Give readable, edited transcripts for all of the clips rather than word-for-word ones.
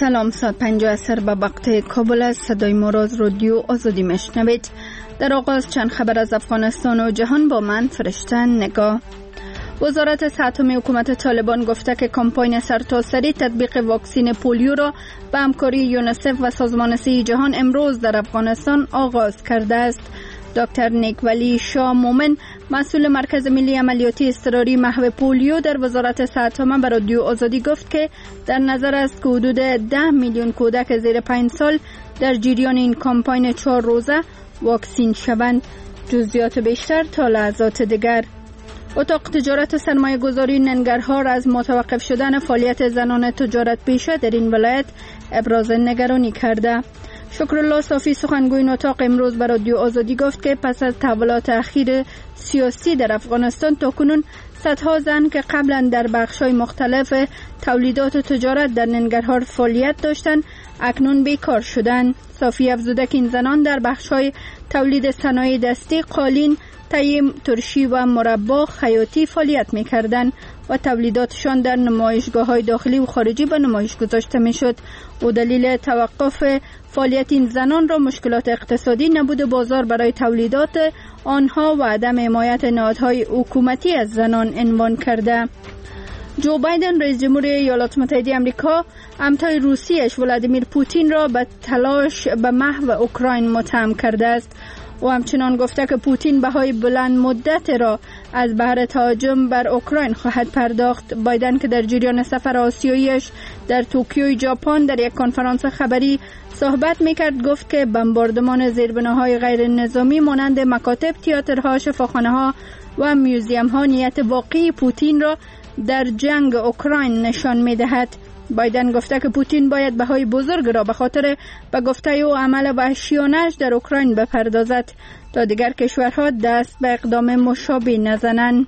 سلام، ساعت 5 عصر به وقت کابل است. صدای ما را از رادیو آزادی میشنوید. در آغاز چند خبر از افغانستان و جهان با من فرشته نگاه. وزارت صحت حکومت طالبان گفته که کمپاین سرتاسری تطبیق واکسن پولیو را به همکاری یونیسف و سازمان صحت جهان امروز در افغانستان آغاز کرده است. دکتر نیکولی شاه مومن، مسئول مرکز ملی عملیاتی اضطراری محو پولیو در وزارت صحت به رادیو آزادی گفت که در نظر است که حدود 10 میلیون کودک زیر 5 سال در جریان این کمپاین 4 روزه واکسین شوند. جزئیات بیشتر تا لحظات دیگر. اتاق تجارت و سرمایه گذاری ننگرهار از متوقف شدن فعالیت زنان تجارت پیشه در این ولایت ابراز نگرانی کرده. شکرالله صافی، سخنگوی این اتاق، امروز به رادیو آزادی گفت که پس از تحولات اخیر سیاسی در افغانستان تاکنون صدها زن که قبلا در بخش‌های مختلف تولیدات و تجارت در ننگرهار فعالیت داشتند اکنون بیکار شدند. صافی افزوده که این زنان در بخش‌های تولید صنایع دستی، قالین، تیم، ترشی و مربا خیاطی فعالیت می‌کردند و تولیداتشان در نمایشگاه‌های داخلی و خارجی به نمایش گذاشته می‌شد. و دلیل توقف فعالیت این زنان را مشکلات اقتصادی، نبود بازار برای تولیدات آنها و عدم حمایت نهادهای حکومتی از زنان عنوان کرده. جو بایدن، رئیس جمهور ایالات متحده آمریکا، همتای روسیش ولادیمیر پوتین را به تلاش به محو اوکراین متهم کرده است. و همچنان گفته که پوتین بهای بلند مدت را از بهر تهاجم بر اوکراین خواهد پرداخت. بایدن که در جریان سفر آسیاییش در توکیو، ژاپن، در یک کنفرانس خبری صحبت میکرد، گفت که بمباردمان زیربناهای غیر نظامی مانند مکاتب، تئاترها، شفاخانه‌ها و میوزیم‌ها نیت واقعی پوتین را در جنگ اوکراین نشان میدهد. بایدن گفته که پوتین باید بهای بزرگ را به خاطر به گفته و عمل وحشیانه‌اش در اوکراین بپردازد تا دیگر کشورها دست به اقدام مشابه نزنند.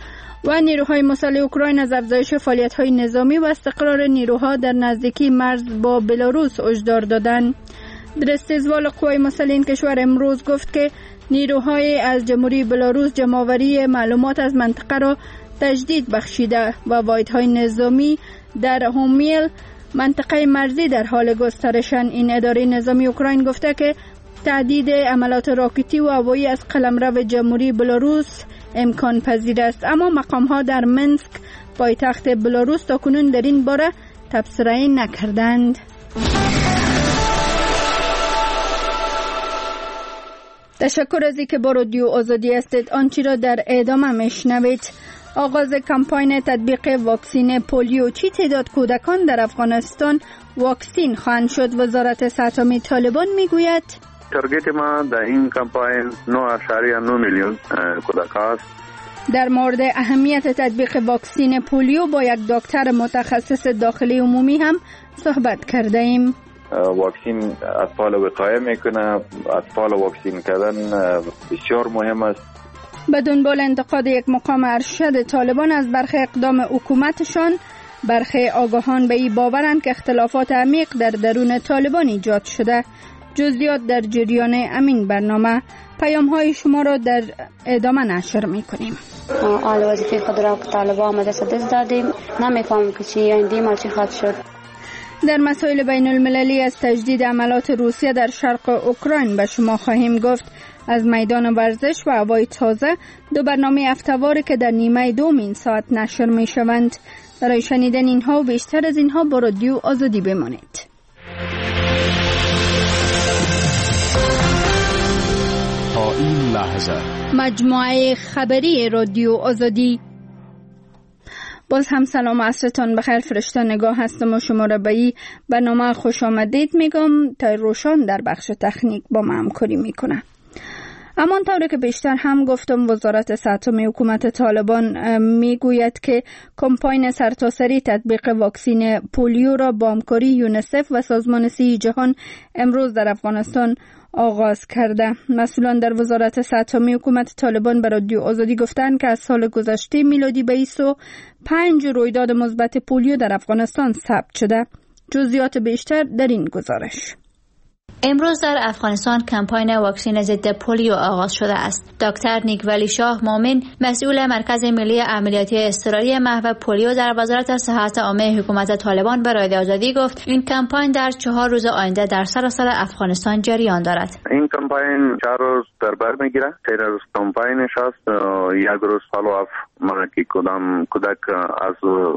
و نیروهای مسلح اوکراین از افزایش فعالیت‌های نظامی و استقرار نیروها در نزدیکی مرز با بلاروس هشدار دادند. در استقبال قوای مسلح این کشور امروز گفت که نیروهای از جمهوری بلاروس جمع‌آوری معلومات از منطقه را تجدید بخشیده و واحدهای نظامی در هومیل، منطقه مرزی، در حال گسترشن. این اداره نظامی اوکراین گفته که تهدید عملات راکتی و هوایی از قلمرو جمهوری بلاروس امکان پذیر است، اما مقام‌ها در منسک، پایتخت بلاروس، تاکنون در این باره تبصره نکردند. تشکر از اینکه با رادیو آزادی هستید. آنچه را در ادامه میشنوید. آغاز کمپاین تطبیق واکسن پولیو. چی تعداد کودکان در افغانستان واکسین خواهند شد؟ وزارت صحت طالبان میگوید تارگت ما در این کمپاین 9.9 میلیون کودک است. در مورد اهمیت تطبیق واکسن پولیو با یک دکتر متخصص داخلی عمومی هم صحبت کرده ایم. واکسن اطفال وقایه میکنه. اطفال واکسین کردن بسیار مهم است. به دنبال انتقاد یک مقام ارشد طالبان از برخی اقدام حکومتشان، برخی آگاهان به این باورند که اختلافات عمیق در درون طالبان ایجاد شده. جزئیات در جریان امین برنامه. پیام‌های شما را در ادامه نشر می‌کنیم. آل وظیفه خود را که طالبان آمده دست دادیم، نمی‌فهمم که چی آینده ما چی خواهد شد. در مسائل بین المللی از تجدید عملات روسیه در شرق اوکراین به شما خواهیم گفت. از میدان ورزش و هوای تازه، دو برنامه هفته‌واری که در نیمه دوم این ساعت نشر می‌شوند. برای شنیدن اینها و بیشتر از اینها با رادیو آزادی بمانید. تا این لحظه مجموعه خبری رادیو آزادی. باز هم سلام، عصرتان بخیر. فرشته نگاه هستم و شما را به این برنامه خوش آمدید میگم. تا روشان در بخش تکنیک با ما همکاری میکنه. اما طوری که بیشتر هم گفتم، وزارت صحت حکومت طالبان میگوید که کمپاین سرتاسری تطبیق واکسن پولیو را با همکاری یونیسف و سازمان صحت جهان امروز در افغانستان آغاز کرده. مسئولان در وزارت صحت حکومت طالبان به رادیو آزادی گفتند که از سال گذشته میلادی به 25 رویداد مثبت پولیو در افغانستان ثبت شده. جزئیات بیشتر در این گزارش. امروز در افغانستان کمپاین واکسن ضد پولیو آغاز شده است. دکتر نیکولی شاه مومن، مسئول مرکز ملی عملیاتی اضطراری محو پولیو در وزارت صحت عامه حکومت طالبان به رادیو آزادی گفت این کمپاین در 4 روز آینده در سراسر افغانستان جریان دارد. این کمپاین 4 روز در بر میگیره. 3 روز کمپاینش است. 1 روز فالو اپ که کدام کودک از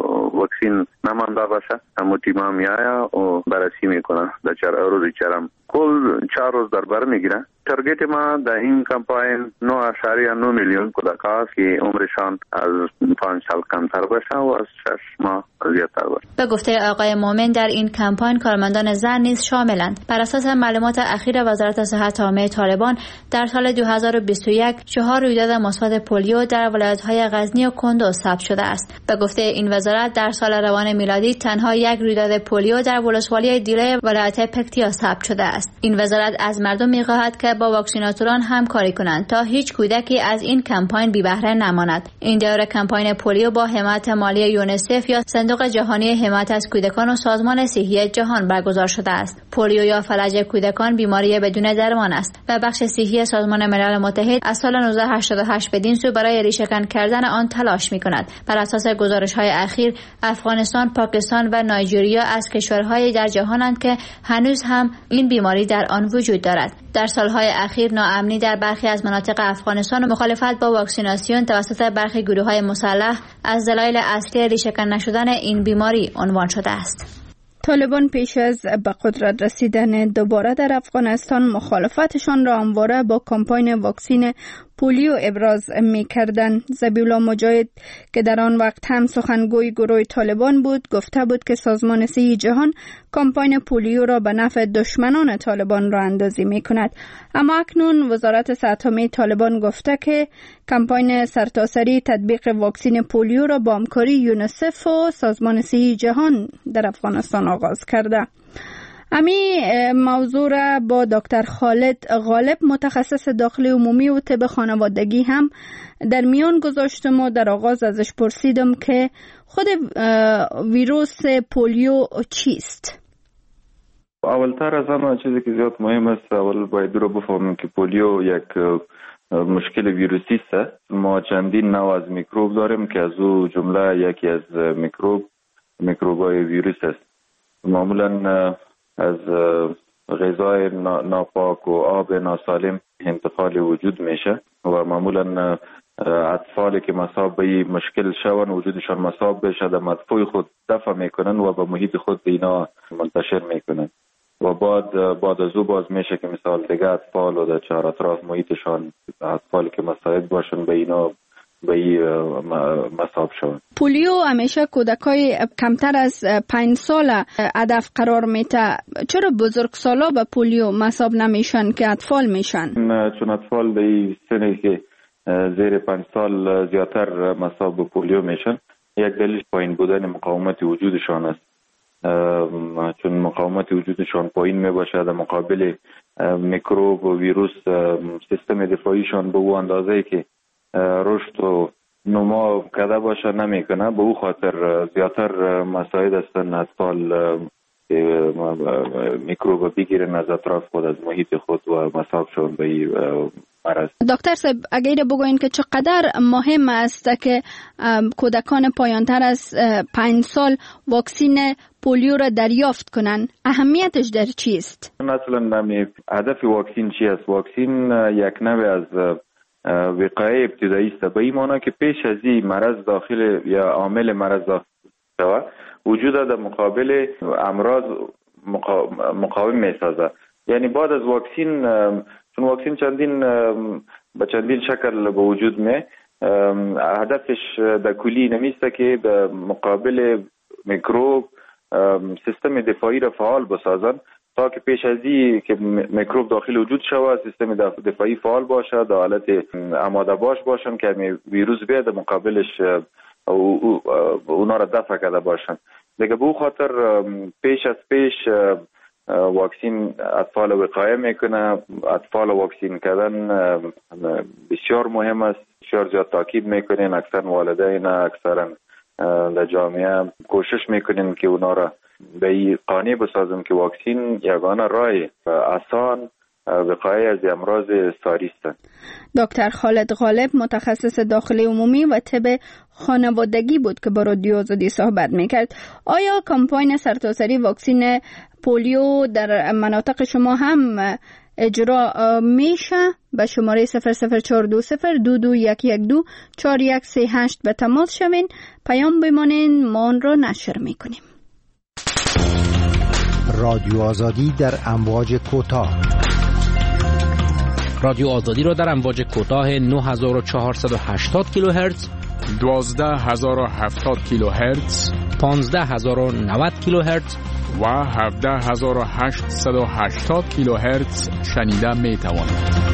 واکسن نمانده باشه همون تیم میاید و بررسی میکنه در 4 روز چرم کل 4 روز در بر میگیره. تارگت ما در این کمپاین 9.9 میلیون کودک است که عمرشان از 5 سال کمتر باشه و از 6 ماه زیادتر باشه. به گفته آقای مومن در این کمپاین کارمندان زن نیز شاملند. بر اساس معلومات اخیر وزارت صحت عامه طالبان در سال 2021 4 رویداد مثبت پولیو در ولایت‌های غزنی و کندوز ثبت شده است. به گفته این وزارت در سال روان میلادی تنها 1 رویداد پولیو در ولسوالی دیله ولایت پکتیا ثبت شده است. این وزارت از مردم می‌خواهد که با واکسیناتوران همکاری کنند تا هیچ کودکی از این کمپاین بی بهره نماند. این دوره کمپاین پولیو با حمایت مالی یونیسف یا صندوق جهانی حمایت از کودکان و سازمان صحی جهان برگزار شده است. پولیو یا فلج کودکان بیماری بدون درمان است و بخش صحی سازمان ملل متحد از سال 1988 بدین سو برای ریشه‌کن کردن آن تلاش می‌کند. بر اساس گزارش‌های اخیر افغانستان، پاکستان و نایجریا از کشورهای در جهانند که هنوز هم این بیماری در آن وجود دارد. در سالهای اخیر ناامنی در برخی از مناطق افغانستان و مخالفت با واکسیناسیون توسط برخی گروه‌های مسلح از دلایل اصلی ریشه‌کن نشدن این بیماری عنوان شده است. طالبان پیش از به قدرت رسیدن دوباره در افغانستان مخالفتشان را همواره با کمپاین واکسن پولیو ابراز می‌کردند. ذبیح‌الله مجاهد که در آن وقت هم سخنگوی گروه طالبان بود گفته بود که سازمان صحی جهان کمپاین پولیو را به نفع دشمنان طالبان را اندازی می‌کند. اما اکنون وزارت صحت عامه طالبان گفته که کمپاین سرتاسری تطبیق واکسن پولیو را با همکاری یونیسف و سازمان صحی جهان در افغانستان آغاز کرده. امی موضوع را با دکتر خالد غالب متخصص داخلی عمومی و طب خانوادگی هم در میان گذاشتم و در آغاز ازش پرسیدم که خود ویروس پولیو چیست؟ اولتر از همه چیزی که زیاد مهم است اول باید رو بفهمیم که پولیو یک مشکل ویروسی است. ما چندین نوع از میکروب داریم که از او جمله یکی از میکروبای ویروس است. معمولا از غذای ناپاک و آب ناسالم انتقال وجود میشه و معمولا اطفالی که مصاب به مشکل شون وجودشان مصاب بشه در مدفوع خود دفع میکنن و به محیط خود به اینا منتشر میکنن و بعد از او باز میشه که مثال دیگه اطفال و در چهار اطراف محیطشان اطفالی که مصاب باشن به اینا به مصاب شون. پولیو همیشه کودکای کمتر از 5 سال هدف قرار میده. چرا بزرگسالا به پولیو مصاب نمیشن که اطفال میشن؟ چون اطفال به سنی که زیر 5 سال زیادتر مصاب به پولیو میشن. یک دلیل پایین بودن مقاومت وجودشان است. چون مقاومت وجودشان پایین میباشه در مقابل میکروب و ویروس سیستم دفاعیشان به اون اندازه‌ای که رشد و نما کده باشه نمیکنه. به او خاطر زیادتر مساعد هستن اطفال میکروب بگیرن از اطراف خود از محیط خود و مصاب شون به این مرض. دکتر صاحب اگر بگوین که چقدر مهم است که کودکان پایانتر از 5 سال واکسن پولیو را دریافت کنن، اهمیتش در چیست؟ اصلا هدف واکسن چی است؟ واکسن یک نوع از وقایه ابتدایی است. به این معنی که پیش از این مرض داخل یا عامل مرض داخل شود وجود در مقابل امراض مقاوم میسازه. یعنی بعد از واکسن، چون واکسن به چندین شکل به وجود می، هدفش در کلی نمیسته که به مقابل میکروب سیستم دفاعی را فعال بسازن تا که پیش از این که میکروب داخل وجود شود سیستم دفاعی فعال باشه، در حالت آماده باشن که ویروس بیاد مقابلش اونا را دفع کرده باشن. دیگه به خاطر پیش واکسن اطفال وقایه میکنه. اطفال واکسن کردن بسیار مهم است. بسیار زیاد تاکید میکنین اکثر والدین اکثرا در جامعه کوشش میکنین که اونا را به این قانع بسازم که واکسین یگانه راه آسان وقایه از امراض ساری است. دکتر خالد غالب متخصص داخلی عمومی و طب خانوادگی بود که با رادیو آزادی صحبت میکرد. آیا کمپاین سرتاسری واکسین پولیو در مناطق شما هم اجرا میشه؟ به شماره 0042022112413 به تماس شوین، پیام بمانین، ما آن را نشر میکنیم. رادیو آزادی در امواج کوتاه. رادیو آزادی را در امواج کوتاه 9480 کیلوهرتز، 12070 کیلوهرتز، 15090 کیلوهرتز و 17880 کیلوهرتز شنیده می توانید.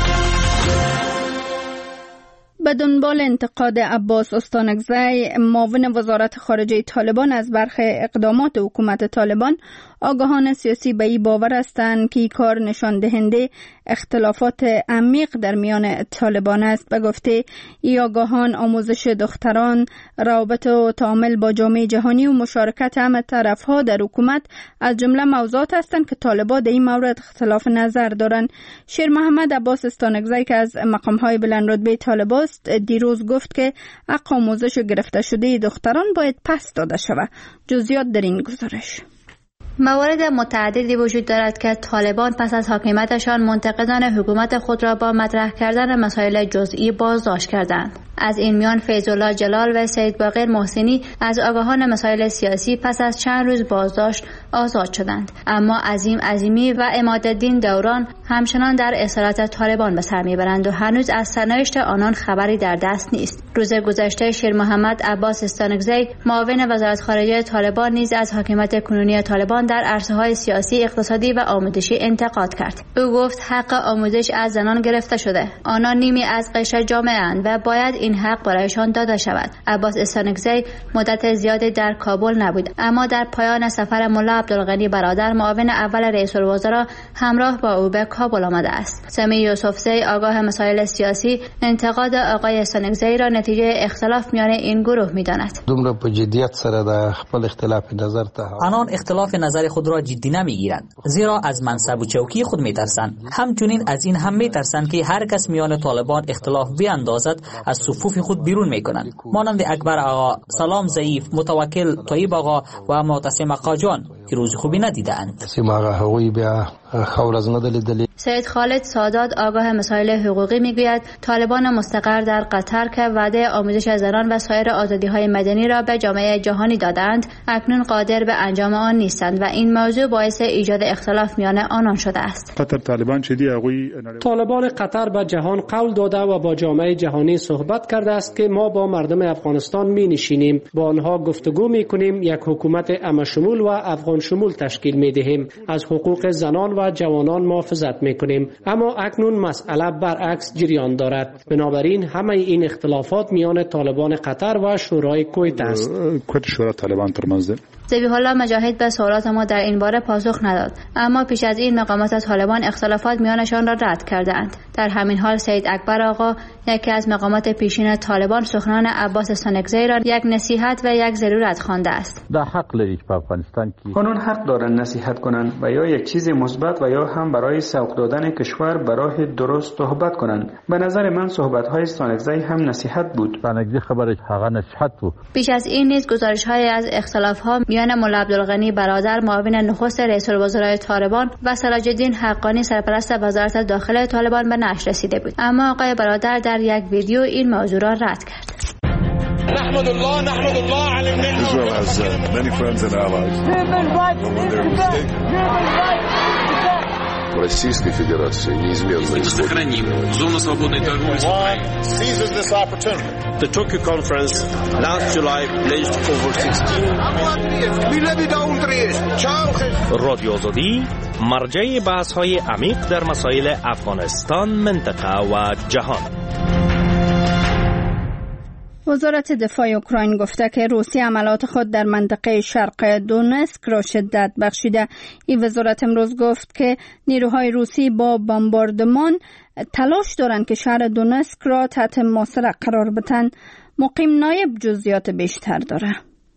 به دنبال انتقاد عباس استانکزی معاون وزارت خارجه طالبان از برخی اقدامات حکومت طالبان، آگاهان سیاسی به این باور هستند که این کار نشان دهنده اختلافات عمیق در میان طالبان است. به گفته این آگاهان، آموزش دختران، روابط و تعامل با جامعه جهانی و مشارکت همه طرفها در حکومت از جمله موضوعات هستند که طالبان در این مورد اختلاف نظر دارند. شیر محمد عباس استانکزی که از مقام‌های بلند رتبه طالبان است، دیروز گفت که حق آموزش گرفته شده دختران باید پس داده شود. جزئیات در این گزارش. موارد متعددی وجود دارد که طالبان پس از حاکمیتشان منتقدان حکومت خود را با مطرح کردن مسائل جزئی بازداشت کردند. از این میان فیض‌الله جلال و سید باقر محسنی از آگاهان مسائل سیاسی پس از چند روز بازداشت آزاد شدند، اما عظیم عظیمی و عمادالدین دوران همچنان در اسارت طالبان به سر میبرند و هنوز از سرنوشت آنان خبری در دست نیست. روز گذشته شیر محمد عباس استانکزی معاون وزارت خارجه طالبان نیز از حاکمیت کنونی طالبان در عرصه‌های سیاسی، اقتصادی و آموزشی انتقاد کرد. او گفت حق آموزش از زنان گرفته شده. آنان نیمی از قشر جامعه اند و باید این حق برایشان داده شود. عباس استانکزی مدت زیادی در کابل نبود، اما در پایان سفر ملا عبدالغنی برادر معاون اول رئیس الوزراء همراه با او به کابل آمده است. سمی یوسفزی آگاه مسائل سیاسی انتقاد آقای استانکزی را نتیجه اختلاف میان این گروه می‌داند. دومره په جدیت سره د خپل اختلاف نظر ته آنان اختلاف نظر خود را جدی نمیگیرند، زیرا از منصب و چوکی خود میترسند. همچنین از این هم میترسند که هر کس میان طالبان اختلاف بیاندازد از صفوف خود بیرون میکنند، مانند اکبر آقا، سلام ضعیف، متوکل طیب آقا و معتصم قاجان که روز خوبی ندیدند. سید خالد سادات آگاه مسائل حقوقی میگوید طالبان مستقر در قطر که وعده آموزش زنان و سایر آزادی‌های مدنی را به جامعه جهانی دادند، اکنون قادر به انجام آن نیستند و این موضوع باعث ایجاد اختلاف میان آنان شده است. طالبان قطر به جهان قول داده و با جامعه جهانی صحبت کرده است که ما با مردم افغانستان می نشینیم، با آنها گفتگو می کنیم، یک حکومت عامه شمول و افغان شمول تشکیل می دهیم، از حقوق زنان و جوانان محافظت می کنیم. اما اکنون مسئله برعکس جریان دارد. بنابراین همه این اختلافات میان طالبان قطر و شورای کویت است. ذبیح الله مجاهد به سوالات ما در این باره پاسخ نداد، اما پیش از این مقامات طالبان اختلافات میانشان را رد کردند. در همین حال سید اکبر آقا، یکی از مقامات پیشین طالبان، سخنان عباس استانکزی را یک نصیحت و یک ضرورت خوانده است. در حق لري په افغانستان کې قانون حق دارن نصیحت کنند و یا یک چیز مثبت و یا هم برای سوق دادن کشور برای درست صحبت کنند. به نظر من صحبت های استانکزی هم نصیحت بود. استانکزی خبرش هغه نصیحت بود. پیش از این نیز گزارش های از اختلاف ها میان ملا عبدالغنی برادر معاون نخست رئیس الوزراء طالبان و سراج الدین حقانی سرپرست وزارت داخله طالبان به نشر رسیده بود، اما آقای برادر در یک ویدیو این موضوع را رد کرد. نحمد الله على النعمة. Israel has many friends and allies. Российской Федерации неизменно сохраним зону свободной торговли с Украиной. Seizes this opportunity. The Tokyo conference last July pledged over 16 رادیو آزادی مرجع بحث‌های عمیق در مسائل افغانستان، منطقه و جهان. وزارت دفاع اوکراین گفته که روسیه عملات خود در منطقه شرق دونسک را شدت بخشیده. این وزارت امروز گفت که نیروهای روسی با بمباردمان تلاش دارند که شهر دونسک را تحت محاصره قرار بدهند. مقیم نایب جزئیات بیشتر داره.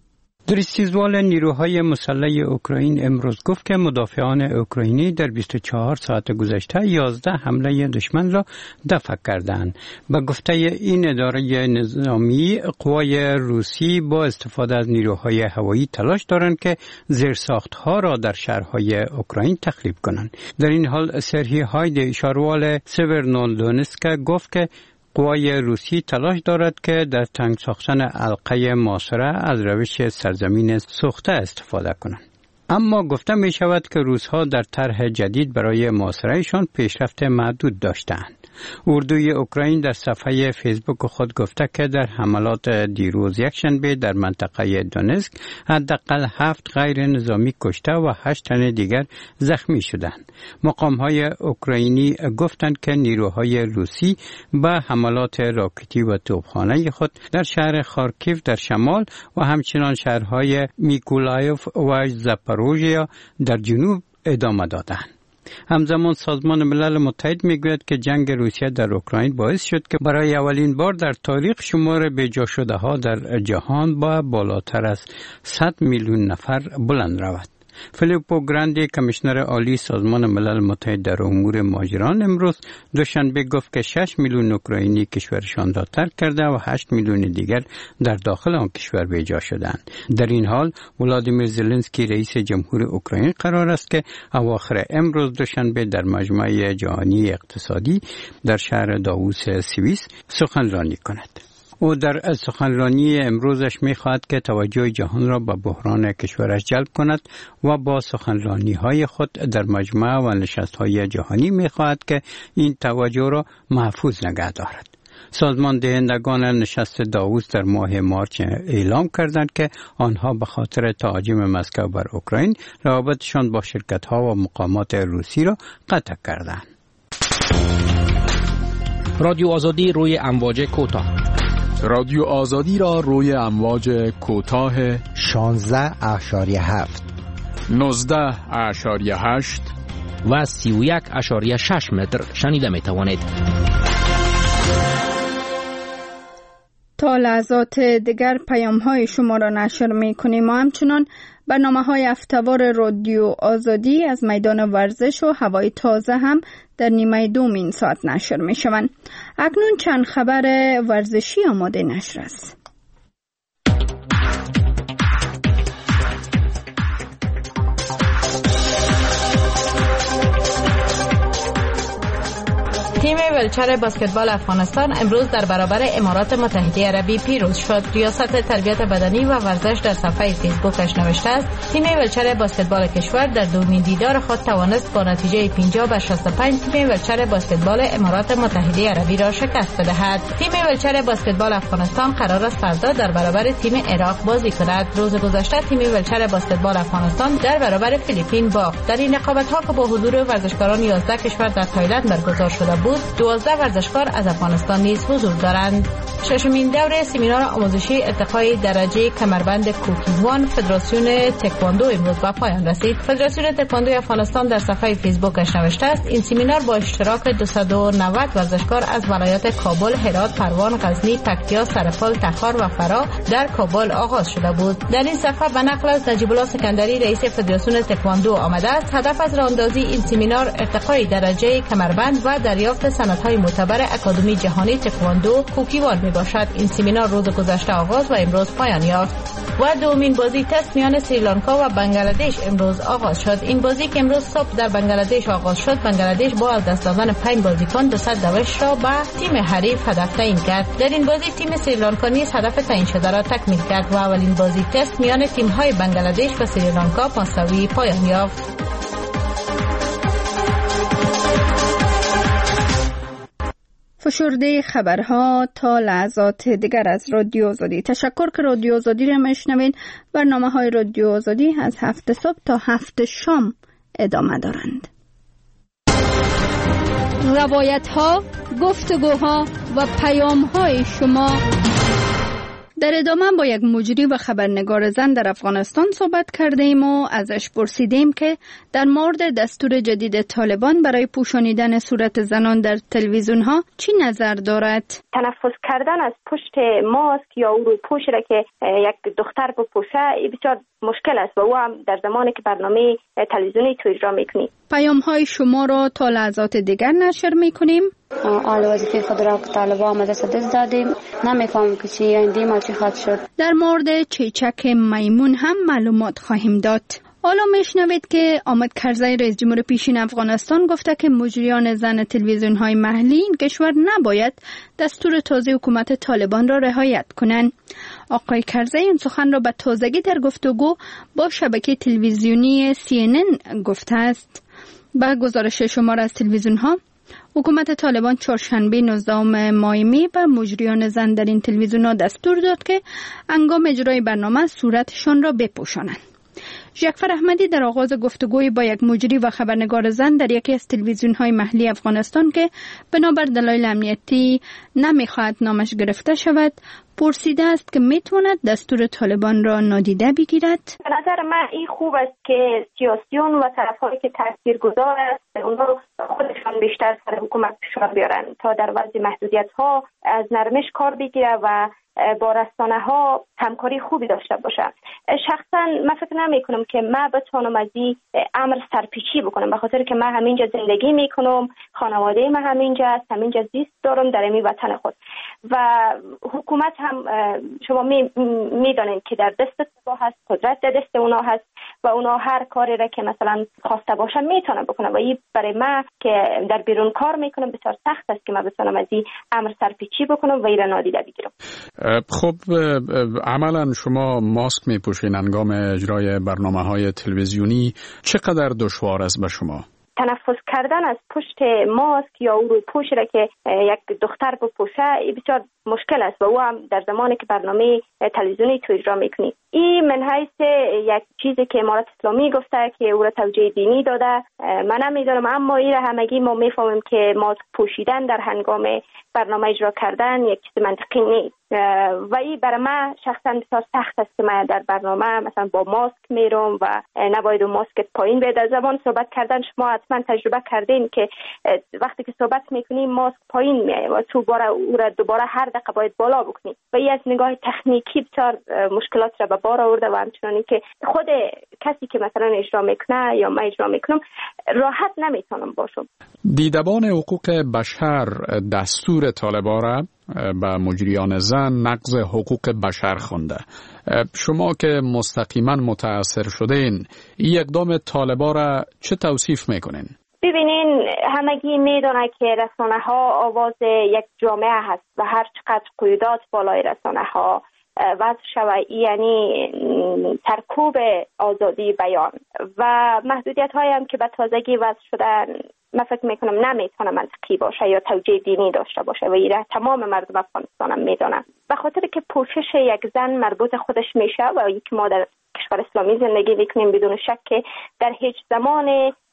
درستیزوال نیروهای مسلح اوکراین امروز گفت که مدافعان اوکراینی در 24 ساعت گذشته 11 حمله دشمن را دفع کردند. به گفته این اداره نظامی، قوای روسی با استفاده از نیروهای هوایی تلاش دارند که زیرساختها را در شهرهای اوکراین تخریب کنند. در این حال سرهی هاید شاروال سورنودونسک گفت که قوای روسی تلاش دارد که در تنگ ساختن حلقه محاصره از روش سرزمین سوخته استفاده کنند. اما گفته می شود که روس‌ها در طرح جدید برای محاصرهشان پیشرفت محدود داشتند. اردوی اوکراین در صفحه فیسبوک خود گفته که در حملات دیروز یکشنبه در منطقه دونسک حداقل 7 غیر نظامی کشته و 8 تن دیگر زخمی شدند. مقام‌های اوکراینی گفتند که نیروهای روسی با حملات راکتی و توپخانه خود در شهر خارکیو در شمال و همچنان شهرهای میکولایف و زاپاروژیا در جنوب ادامه دادند. همزمان سازمان ملل متحد میگوید که جنگ روسیه در اوکراین باعث شد که برای اولین بار در تاریخ شمار بیجا شده ها در جهان با بالاتر از 100 میلیون نفر بلند رود. فیلیپو گراندی کمیشنر عالی سازمان ملل متحد در امور مهاجران امروز دوشنبه گفت که 6 میلیون اوکراینی کشورشان را ترک کرده و 8 میلیون دیگر در داخل آن کشور بیجا شدند. در این حال ولادیمیر زلنسکی رئیس جمهور اوکراین قرار است که اواخر امروز دوشنبه در مجمع جهانی اقتصادی در شهر داووس سوئیس سخنرانی کند. او در سخنرانی امروزش می‌خواهد که توجه جهان را به بحران کشورش جلب کند و با سخنرانی‌های خود در مجمع و نشست‌های جهانی می‌خواهد که این توجه را محفوظ نگه دارد. سازمان دهندگان نشست داووس در ماه مارچ اعلام کردند که آنها به خاطر تهاجم مسکو بر اوکراین روابطشان با شرکت‌ها و مقامات روسی را قطع کردند. رادیو آزادی روی امواج کوتاه. رادیو آزادی را روی امواج کوتاه 16.7 19.8 و 31.6 متر شنیده می توانید. تا لحظات دیگر پیام های شما را نشر می کنیم و همچنان برنامه های هفته‌وار رادیو آزادی از میدان ورزش و هوای تازه هم در نیمه دوم این ساعت نشر می شوند. اکنون چند خبر ورزشی آماده نشر است. تیم ولچر بسکتبال افغانستان امروز در برابر امارات متحده عربی پیروز شد. ریاست تربیت بدنی و ورزش در صفحه فیسبوکش نوشته است تیم ولچر بسکتبال کشور در دومین دیدار خود توانست با نتیجه 50-65 تیم ولچر بسکتبال امارات متحده عربی را شکست بدهد. تیم ولچر بسکتبال افغانستان قرار است فردا در برابر تیم عراق بازی کند. روز گذشته تیم ولچر بسکتبال افغانستان در برابر فیلیپین باخت. در این رقابت‌ها که با حضور ورزشکاران 11 کشور در تایلند برگزار شده بود 12 ورزشکار از افغانستان نیز حضور دارند. ششمین دوره سمینار آموزشی ارتقای درجه کمربند کوکیوان فدراسیون تکواندو امروز به پایان رسید. فدراسیون تکواندو افغانستان در صفحه فیسبوکش نوشته است این سمینار با اشتراک 290 ورزشکار از ولایات کابل، هرات، پروان، غزنی، پکتیا، سرپل، تخار و فرا در کابل آغاز شده بود. در این صفحه به نقل از نجیب الله سکندری رئیس فدراسیون تکواندو آمده است هدف از راهاندازی این سمینار ارتقای درجه کمربند و دریافت سندهای معتبر اکادمی جهانی تکواندو کوکیوان می باشد. این سمینار روز گذشته آغاز و امروز پایان یافت. و دومین بازی تست میان سریلانکا و بنگلادش امروز آغاز شد. این بازی که امروز صبح در بنگلادش آغاز شد، بنگلادش با از دست دادن 5 بازیکن 200 دوش را به تیم حریف هدف تعیین کرد. در این بازی تیم سریلانکا نیز هدف تعیین شده را تکمیل کرد و اولین بازی تست میان تیم‌های بنگلادش و سریلانکا مساوی پایان یافت. فشرده خبرها تا لحظات دیگر از رادیو آزادی. تشکر که رادیو آزادی را میشنوین. برنامه‌های رادیو آزادی از 7 صبح تا 7 شام ادامه دارند. روایت‌ها، گفتگوها و پیام‌های شما در ادامه با یک مجری و خبرنگار زن در افغانستان صحبت کردیم و ازش پرسیدیم که در مورد دستور جدید طالبان برای پوشانیدن صورت زنان در تلویزیون ها چی نظر دارد؟ تنفس کردن از پشت ماسک یا روپوشی را که یک دختر بپوشه بسیار مشکل است و او هم در زمانی که برنامه تلویزیونی تو اجرا میکنی. پیام های شما را تا لحظات دیگر نشر میکنیم. آل وظیفه خود را که طالبان آمده دست دادیم، نمیفهمم که چی آینده ما چی خواهد شد. در مورد چیچک میمون هم معلومات خواهیم داد. حالا میشنوید که آمد کرزی رئیس جمهور پیشین افغانستان گفته که مجریان زن تلویزیون های محلی این کشور نباید دستور تازه حکومت طالبان را رعایت کنند. آقای کرزی این سخن را به تازگی در گفتگو با شبکه تلویزیونی CNN گفته است. به گزارش شمار از تلویزیون ها، حکومت طالبان چهارشنبه 19 ماه می به مجریان زن در این تلویزیون ها دستور داد که هنگام اجرای برنامه صورتشان را بپوشانند. جعفر احمدی در آغاز گفتگوی با یک مجری و خبرنگار زن در یکی از تلویزیون‌های محلی افغانستان که بنابر دلایل امنیتی نمی‌خواهد نامش گرفته شود، پرسیده است که میتواند دستور طالبان را نادیده بگیرد. به نظر من این خوب است که سیاسیون و طرف‌هایی که تاثیرگذار است اونها خودشان بیشتر سر حکومت فشار بیارن تا در وضع محدودیت‌ها از نرمش کار بگیره و با رسانه ها همکاری خوبی داشته باشه. شخصا من فکر نمی کنم که من بتونم از این امر سرپیچی بکنم، به خاطر که من همینجا زندگی میکنم، خانواده من همینجا است، همینجا زیست دارم در این وطن خود و حکومت هم شما میدانید که در دست اونا هست، قدرت در دست اونا هست و اونا هر کاری را که مثلا خواسته باشن میتونن بکنن و این برای من که در بیرون کار میکنم بسیار سخت است که من بتونم از این امر سرپیچی بکنم و این را نادیده بگیرم. خب عملا شما ماسک میپوشین هنگام اجرای برنامه‌های تلویزیونی، چقدر دشوار است به شما؟ تنفس کردن از پشت ماسک یا روپوشی را که یک دختر بپوشه بسیار مشکل است و او هم در زمانی که برنامه تلویزیونی تو اجرا میکنی. این من حیث یک چیزی که امارت اسلامی گفته که او را توجیه دینی داده، من نمیدونم، اما این را همگی ما میفهمیم که ماسک پوشیدن در هنگام برنامه اجرا کردن یک چیز منطقی نیست و این برای من شخصا بسیار سخت است که من در برنامه مثلا با ماسک میرم و نباید اون ماسک پایین بیاد. از زبان صحبت کردن شما حتما تجربه کردین که وقتی که صحبت میکنی ماسک پایین میاد و تو او را دوباره هر دقیقه باید بالا بکنی و این از نگاه تکنیکی بسیار مشکلات را به بار آورده و همچنانی که خود کسی که مثلا اجرا میکنه یا من اجرا میکنم راحت نمیتونم باشم. دیدبان حقوق بشر دستور طالبان را به مجریان زن نقض حقوق بشر خونده. شما که مستقیما متاثر شدین، این اقدام طالبان را چه توصیف میکنین؟ ببینین، همگی میدونه که رسانه ها آواز یک جامعه هست و هر چقدر قیودات بالای رسانه ها وضع شود، یعنی سرکوب آزادی بیان و محدودیت هایی هم که به تازگی وضع شدن من فکر میکنم نمیتونه منطقی باشه یا توجیه دینی داشته باشه و ایره تمام مردم افغانستان هم میدونن، به خاطر که پوشش یک زن مربوط خودش میشه و یک ما در کشور اسلامی زندگی میکنیم بدون شک که در هیچ زمان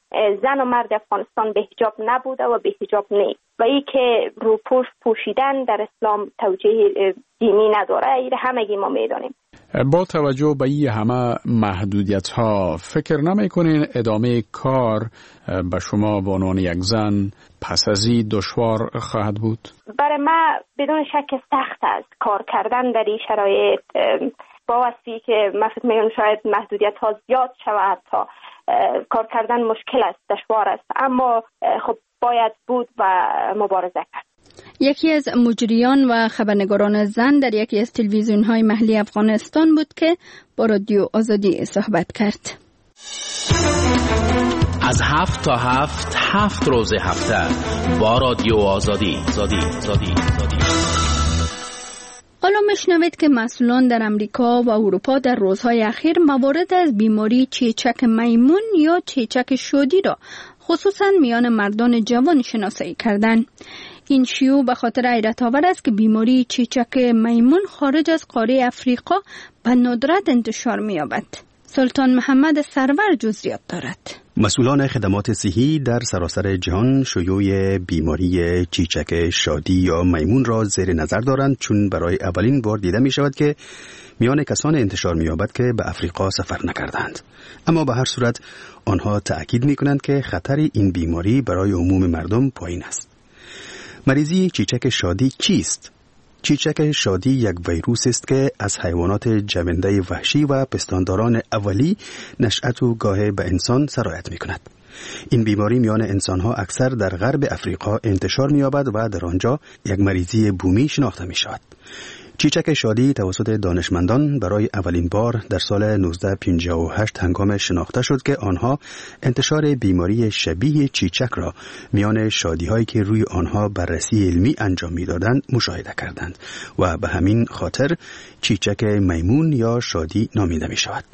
زن و مرد افغانستان به حجاب نبوده و به حجاب نیست و این که روپوش پوشیدن در اسلام توجیه دینی نداره، این همگی ما میدونیم. با توجه به این همه محدودیت ها فکر نمی کنین ادامه کار به شما به عنوان یک زن پس از این دشوار خواهد بود؟ برای من بدون شک سخت است کار کردن در این شرایط، با وصفی که من فکر میکنم شاید محدودیت ها زیاد شود تا کار کردن مشکل است، دشوار است، اما خب باید بود و مبارزه کرد. یکی از مجریان و خبرنگاران زن در یکی از تلویزیون‌های محلی افغانستان بود که با رادیو آزادی صحبت کرد. از 7 تا 7 روز هفته با رادیو آزادی. حالا میشنوید که مسئولان در امریکا و اروپا در روزهای اخیر موارد از بیماری چیچک میمون یا چیچک شودی را خصوصا میان مردان جوان شناسایی کردند. این شیوع به خاطر حیرت آور است که بیماری چیچک میمون خارج از قاره افریقا به ندرت انتشار می‌یابد. سلطان محمد سرور جزئیات دارد. مسئولان خدمات صحی در سراسر جهان شیوع بیماری چیچک شادی یا میمون را زیر نظر دارند، چون برای اولین بار دیده می شود که میان کسان انتشار می یابد که به افریقا سفر نکردند. اما به هر صورت آنها تأکید می کنند که خطر این بیماری برای عموم مردم پایین است. مریضی چیچک شادی چیست؟ چیچک شادی یک ویروس است که از حیوانات جوینده وحشی و پستانداران اولی نشأت و گاه به انسان سرایت می کند. این بیماری میان انسانها اکثر در غرب افریقا انتشار می یابد و در آنجا یک مریضی بومی شناخته می شود. چیچک شادی توسط دانشمندان برای اولین بار در سال 1958 هنگام شناخته شد که آنها انتشار بیماری شبیه چیچک را میان شادی‌هایی که روی آنها بررسی علمی انجام می‌دادند مشاهده کردند و به همین خاطر چیچک میمون یا شادی نامیده می‌شود.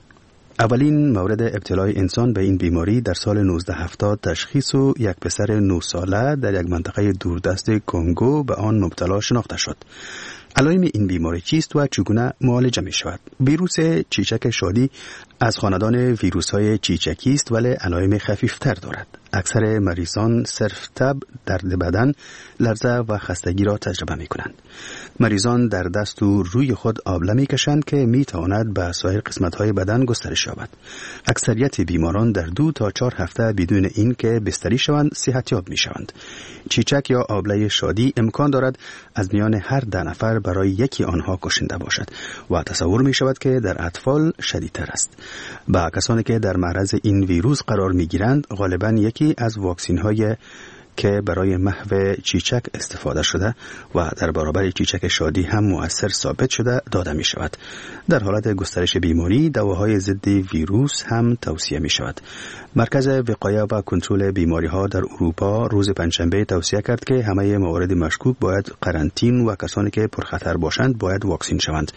اولین مورد ابتلای انسان به این بیماری در سال 1970 تشخیص و یک پسر 9 ساله در یک منطقه دوردست کنگو به آن مبتلا شناخته شد. علائم این بیماری چیست و چگونه معالجه می شود؟ ویروس چیچک شادی از خاندان ویروس‌های چیچکی است ولی علائم خفیفتر دارد. اکثر مریضان صرف تب، درد بدن، لرزه و خستگی را تجربه می کنند. مریضان در دست و روی خود آبله می کشند که می تواند به سایر قسمت‌های بدن گسترش یابد. اکثریت بیماران در 2 تا 4 هفته بدون این که بستری شوند صحتیاب می شوند. چیچک یا آبله شادی امکان دارد از میان هر 10 نفر برای یکی آنها کشنده باشد و تصور می شود که در اطفال شدیدتر است. با کسانی که در معرض این ویروس قرار می گیرند غالباً یکی از واکسین های که برای محو چیچک استفاده شده و در برابر چیچک شادی هم مؤثر ثابت شده داده می شود. در حالت گسترش بیماری دواهای ضد ویروس هم توصیه می شود. مرکز وقایه و کنترل بیماری ها در اروپا روز پنجشنبه توصیه کرد که همه موارد مشکوک باید قرنطین و کسانی که پرخطر باشند باید واکسین شوند.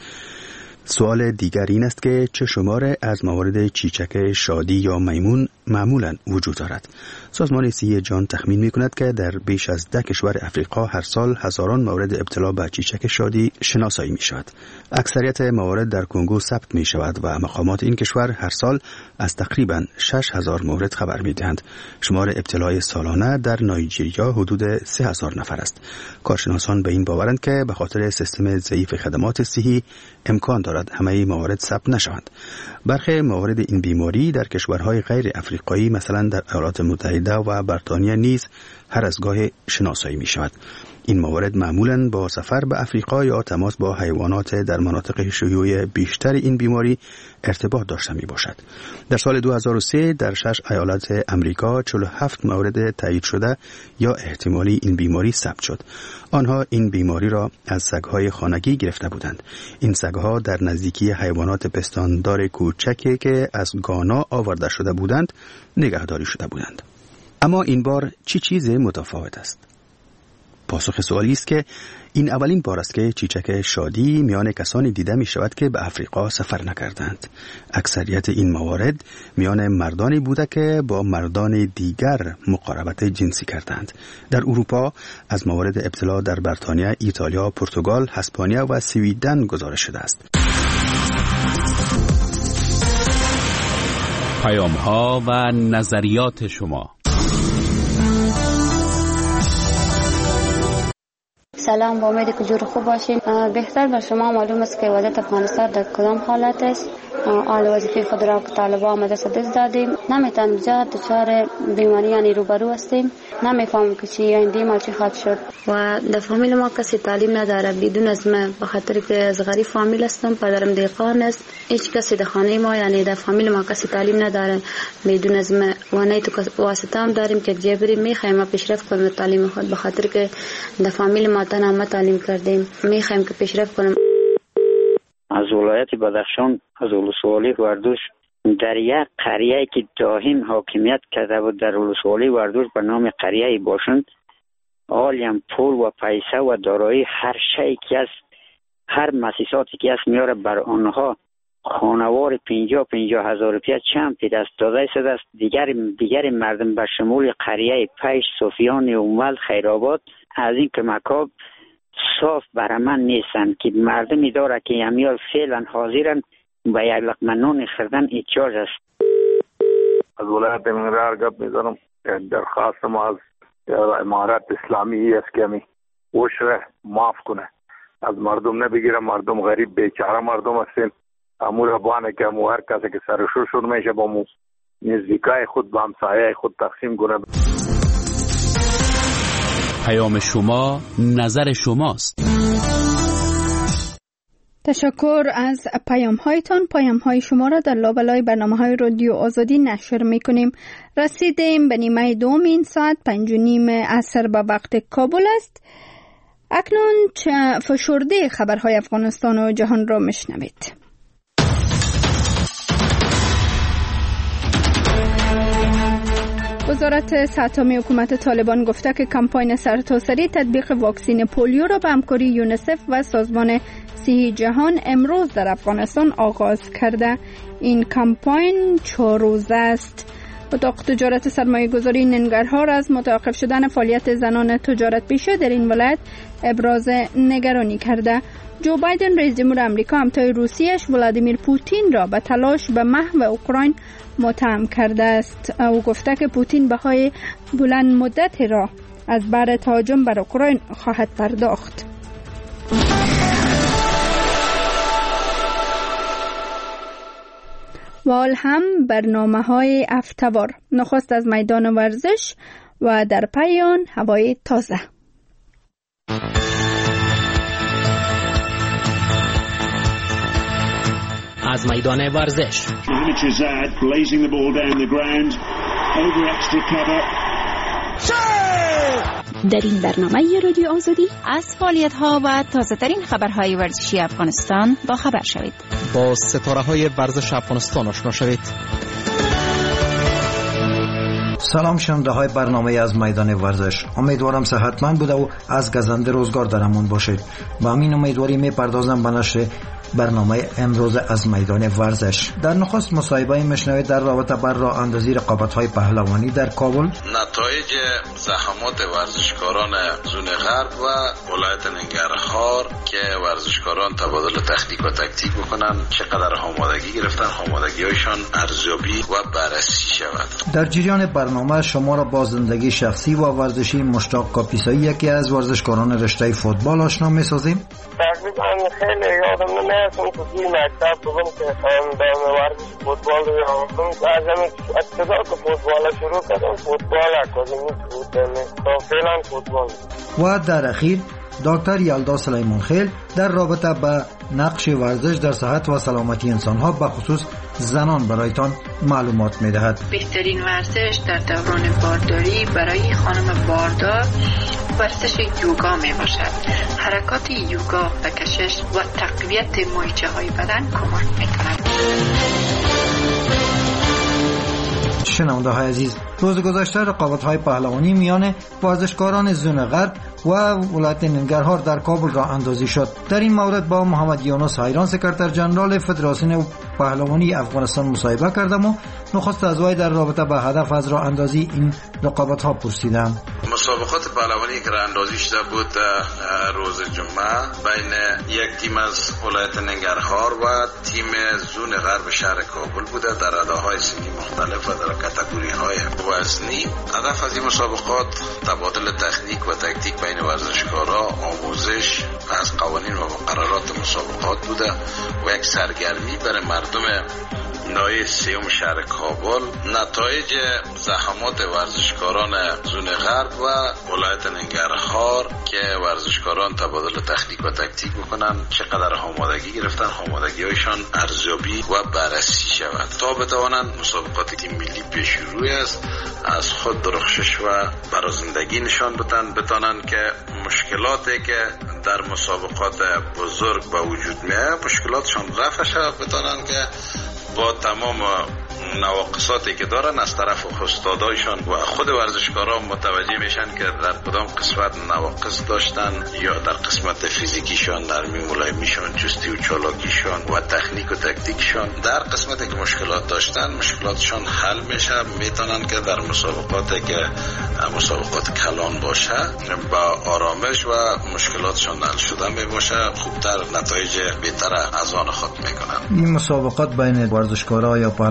سوال دیگر این است که چه شمار از موارد چیچک شادی یا میمون معمولاً وجود دارد. سازمان صحی جهان تخمین می‌کند که در بیش از 10 کشور افریقا هر سال هزاران مورد ابتلا به چیچک شادی شناسایی می‌شود. اکثریت موارد در کنگو ثبت می‌شود و مقامات این کشور هر سال از تقریباً 6000 مورد خبر می‌دهند. شمار ابتلای سالانه در نایجریا حدود 3000 نفر است. کارشناسان به این باورند که به خاطر سیستم ضعیف خدمات صحی امکان دارد همه موارد ثبت نشوند. برخی موارد این بیماری در کشورهای غیر افریقایی مثلا در ایالات متحده و بریتانیا نیز هر از گاه شناسایی می شود. این موارد معمولاً با سفر به افریقا یا تماس با حیوانات در مناطق شیوع بیشتر این بیماری ارتباط داشته می باشد. در سال 2003 در 6 ایالت امریکا 47 مورد تایید شده یا احتمالی این بیماری ثبت شد. آنها این بیماری را از سگ‌های خانگی گرفته بودند. این سگ‌ها در نزدیکی حیوانات پستاندار کوچکی که از گانا آورده شده بودند نگهداری شده بودند. اما این بار چی چیز متفاوت است؟ پاسخ سوالی است که این اولین بار است که چیچک شادی میان کسانی دیده می شود که به افریقا سفر نکردند. اکثریت این موارد میان مردانی بوده که با مردان دیگر مقاربت جنسی کردند. در اروپا از موارد ابتلا در بریتانیا، ایتالیا، پرتغال، اسپانیا و سوئیدن گزارش شده است. پیام‌ها و نظریات شما. سلام، با امید که جور خوب باشین. بهتر بر شما معلوم است که وضعیت افغانستان در کدام حالت است. آل وظیفه خود را که طالبان آمده دست دادیم، نمیتونیم جا دچار بیماریانی روبرو هستیم. نمیفهمم که چی آینده ما چی خواهد شد و در فامیل ما کسی تعلیم نداره بدون از من، به خاطر که از غریب فامیل هستم، پدرم دیقان است. هیچ کسی در خانه ما یعنی در فامیل ما کسی تعلیم نداره بدون از من و نه تو واسطه هم داریم که جبری میخوایم پیشرفت کنیم تعلیم خود، به خاطر که در فامیل ما تنها ما تعلیم کردیم، میخوایم که پیشرفت کنیم. از ولایت بدخشان از ولسوالی وردوش در یک قریه که دائم حاکمیت کرده بود در ولسوالی وردوش به نام قریه باشند، عالیم پول و پیسه و دارایی هر شیء که است، هر مؤسساتی که است میاره بر آنها خانوار 50 هزار روپیه چند پی دست داده شده است. دیگر مردم به شمول قریه پیش، صوفیان اومل، خیرآباد از این کمک‌ها صاف برای من نیستن که مردمی داره که امیال فعلا حاضرن به یک لقمه نان خوردن احتیاج است. از ولایت ننگرهار گپ میزنم. درخواست ما از امارت اسلامی است که می عشر معاف کنه، از مردم نبگیره. مردم غریب بیچاره مردم هستیم. امور بانه که هر کسی که سرشور شد میشه با مو نزدیکای خود با همسایه خود تقسیم کنه. پیام شما، نظر شماست. تشکر از پیام هایتان. پیام های شما را در لابلای برنامه های رادیو آزادی نشر می کنیم. رسیدیم به نیمه دوم این ساعت 5:30 عصر به وقت کابل است. اکنون فشرده خبرهای افغانستان و جهان را میشنوید. وزارت صحت عامه حکومت طالبان گفته که کمپاین سرتاسری تطبیق واکسن پولیو را به همکاری یونیسف و سازمان صحی جهان امروز در افغانستان آغاز کرده. این کمپاین 4 روزه است. اتاق تجارت سرمایه گذاری ننگرهار از متوقف شدن فعالیت زنان تجارت پیشه در این ولایت ابراز نگرانی کرده. جو بایدن رئیس جمهور آمریکا همتای روسیه‌اش ولادیمیر پوتین را به تلاش به محو اوکراین متهم کرده است. او گفته که پوتین بهای بلند مدت را از بر تهاجم بر اوکراین خواهد پرداخت. و حال هم برنامه‌های هفته‌وار، نخست از میدان ورزش و در پایان هوای تازه. از میدان ورزش. در این برنامه رادیو آزادی از فعالیت‌ها و تازه‌ترین خبرهای ورزشی افغانستان با خبر شوید. با ستاره‌های ورزش افغانستان آشنا شوید. سلام شنونده های برنامه از میدان ورزش. امیدوارم صحتمند بوده و از گزنده روزگار درمون باشید. با همین امیدواری میپردازم به نشر برنامه امروز از میدان ورزش. در نخست مصاحبه میشنوید در رابطه بر راه اندازی رقابت‌های پهلوانی در کابل، نتایج زحمات ورزشکاران زون غرب و ولایت ننگرهار که ورزشکاران تبادل تکنیک و تاکتیک بکنن، چقدر آمادگی گرفتن، آمادگی‌هایشان ارزیابی و بررسی شود. در جریان برنامه شما را با زندگی شخصی و ورزشی مشتاق کاپیسایی، یکی از ورزشکاران رشته فوتبال، آشنا می‌سازیم. تقریبا خیلی یادم نمیاد که توی مکتب بودم که به ورزش فوتبال رو آمدم. از همین ابتدا که فوتبال شروع کردم، فوتبال اکادمی بود، تا فعلا فوتبال. و در اخیر دکتر یلدا سلیمان خیل در رابطه با نقش ورزش در صحت و سلامتی انسان‌ها به خصوص زنان برایتان معلومات می‌دهد. بهترین ورزش در دوران بارداری برای خانم باردار ورزش یوگا میباشد. حرکات یوگا به کشش و تقویت مایچه‌های بدن کمک می‌کند. شنونده‌های عزیز، روز گذشته رقابت‌های پهلوانی میان ورزشکاران زون غرب و ولایت ننگرهار در کابل را اندازی شد. در این مورد با محمد یونس حیران، سکرتر جنرال فدراسیون پهلوانی افغانستان، مصاحبه کردم و نخست از وی در رابطه با هدف از راه اندازی این رقابت‌ها پرسیدم. مسابقات پهلوانی که راه اندازی شده بود روز جمعه بین یک تیم از ولایت ننگرهار و تیم زون غرب شهر کابل بوده در رده‌های سنی مختلف و در کاتگوری‌های وزنی. هدف از این مسابقات تبادل تکنیک و تاکتیک بین ورزشکارا، آموزش از قوانین و مقررات مسابقات بوده و یک سرگرمی برای مردم نایه سیوم شهر کابل. نتایج زحمات ورزشکاران زون غرب و ولایت ننگرهار که ورزشکاران تبادل تکنیک و تاکتیک بکنن، چقدر آمادگی گرفتن، آمادگی‌هایشان ارزیابی و بررسی شود تا بتوانند مسابقات تیم ملی پیش روی است از خود درخشش و برازندگی نشان بدن، بتوانند که مشکلاتی که در مسابقات بزرگ به وجود میاد مشکلاتشان رفع شود، بتوانند که با تمام نواقصاتی که دارن از طرف استادایشان و خود ورزشکاران متوجه میشن که در کدام قسمت نواقص داشتن، یا در قسمت فیزیکیشان، نرمی ملایمیشان، چستی و چالاکیشان و تکنیک و تاکتیکشان. در قسمتی که مشکلات داشتن مشکلاتشان حل میشه، میتونن که در مسابقاتی که مسابقات کلان باشه با آرامش و مشکلاتشان حل شده میباشه، خوبتر نتایج بهتر از آن خود میکنن. این مسابقات بین ورزشکارا یا پهلوانای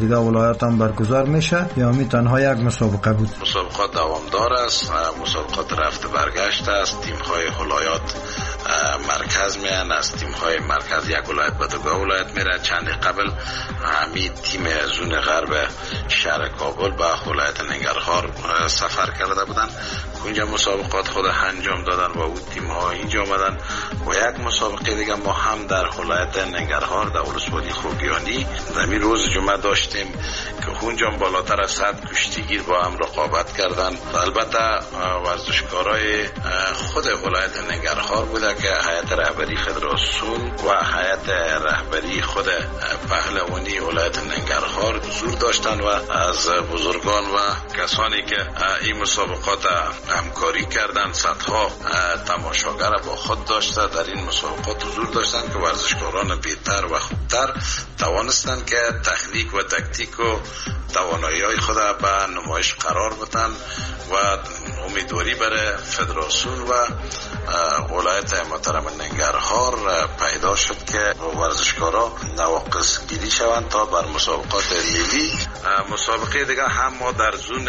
دیگه ولایات هم برگزار میشه یا می تنها یک مسابقه بود؟ مسابقات دوامدار است، مسابقات رفت برگشت است. تیم های ولایات مرکز میان، از تیم های مرکز یک ولایت به دیگه ولایت میره. چند قبل همین تیم زون غرب شهر کابل به ولایت ننگرهار سفر کرده بودن، اونجا مسابقات خود انجام دادن و اون تیم ها اینجا آمدن. و یک مسابقه دیگه ما هم در ولایت ننگرهار در ولسوالی خوگیانی همین روز جمعه داشتیم که اونجا بالاتر از 100 کشتیگیر با هم رقابت کردن. البته ورزشکارای خود ولایت ننگرهار بوده که هیئت رهبری فدراسیون و هیئت رهبری خود پهلوانی ولایت ننگرهار حضور داشتن و از بزرگان و کسانی که این مسابقات همکاری کردن، صدها تماشاگر با خود داشته در این مسابقات حضور داشتن که ورزشکاران بهتر و خوبتر توانستند که تکنیک و تکتیک و توانایی‌های خود به نمایش قرار بدن و امیدواری برای فدراسیون و ولایت محترم ننگرهار پیدا شد که ورزشکارا نواقص گیری شوند تا بر مسابقات ملی. مسابقه دیگه هم ما در زون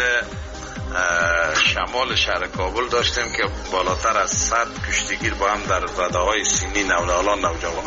شمال شهر کابل داشتیم که بالاتر از 100 کشتیگیر با هم در رده‌های سینی نوجوانان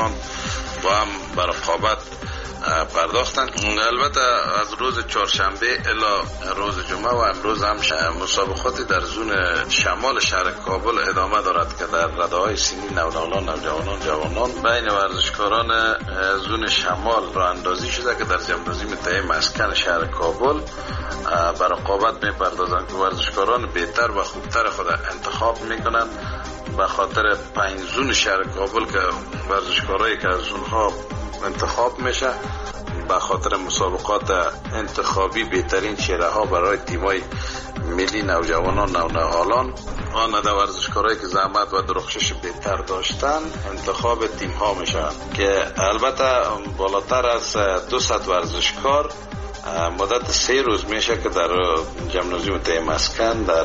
با هم بر رقابت پرداختن. البته از روز چهارشنبه الی روز جمعه و امروز هم مسابقاتی در زون شمال شهر کابل ادامه دارد که در رده‌های سینی نوجوانان جوانان بین ورزشکاران زون شمال راه اندازی شده که در جمهوری متحده مسکن شهر کابل بر رقابت می‌پردازند که ورزشکاران بهتر و خوبتر خود انتخاب می‌کنند. به خاطر 5 زون شهر کابل که ورزشکارایی که از اونها انتخاب میشه، به خاطر مسابقات انتخابی بهترین چهره ها برای تیمای ملی نوجوانان نونهالان آن در ورزشکارایی که زحمت و درخشش بهتر داشتن انتخاب تیم ها میشن که البته بالاتر از 200 ورزشکار مدت 3 روز میشه که در جمهوری متحده مسکن در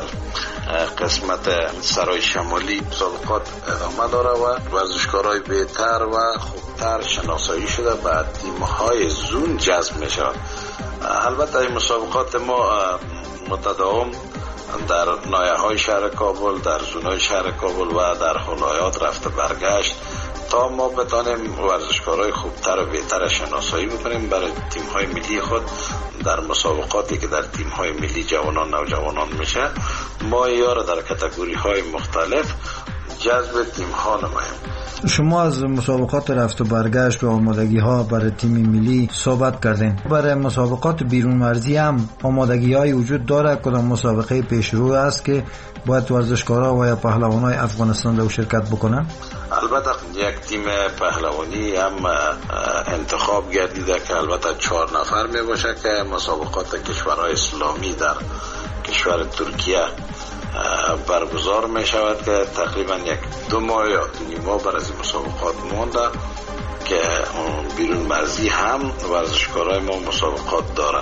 قسمت سرای شمالی مسابقات ادامه داره و ورزشکارای بهتر و خوبتر شناسایی شده و تیم‌های زون جذب میشه. البته این مسابقات ما متداوم در نایه‌های شهر کابل، در زونای شهر کابل و در ولایات رفته برگشت تا ما بتانیم ورزشکارای خوبتر و بهتر شناسایی بکنیم برای تیم‌های ملی خود. در مسابقاتی که در تیم‌های ملی جوانان نوجوانان میشه ما یاره در کاتگوری‌های مختلف جذب تیم‌ها نماییم. شما از مسابقات رفت و برگشت و آمادگی ها برای تیم ملی صحبت کردین. برای مسابقات بیرون مرزی هم آمادگی های وجود داره؟ کدام مسابقه پیشرو است که باید ورزشکارا و یا پهلوانای افغانستان رو شرکت بکنن؟ البته یک تیم پهلوانی هم انتخاب گردیده که البته 4 نفر می باشه که مسابقات کشورهای اسلامی در کشور ترکیه برگزار می شود که تقریبا 1-2 ماه یا 2 ماه بر از این مسابقات مونده که بیرون مرزی هم ورزشکارای ما مسابقات دارن.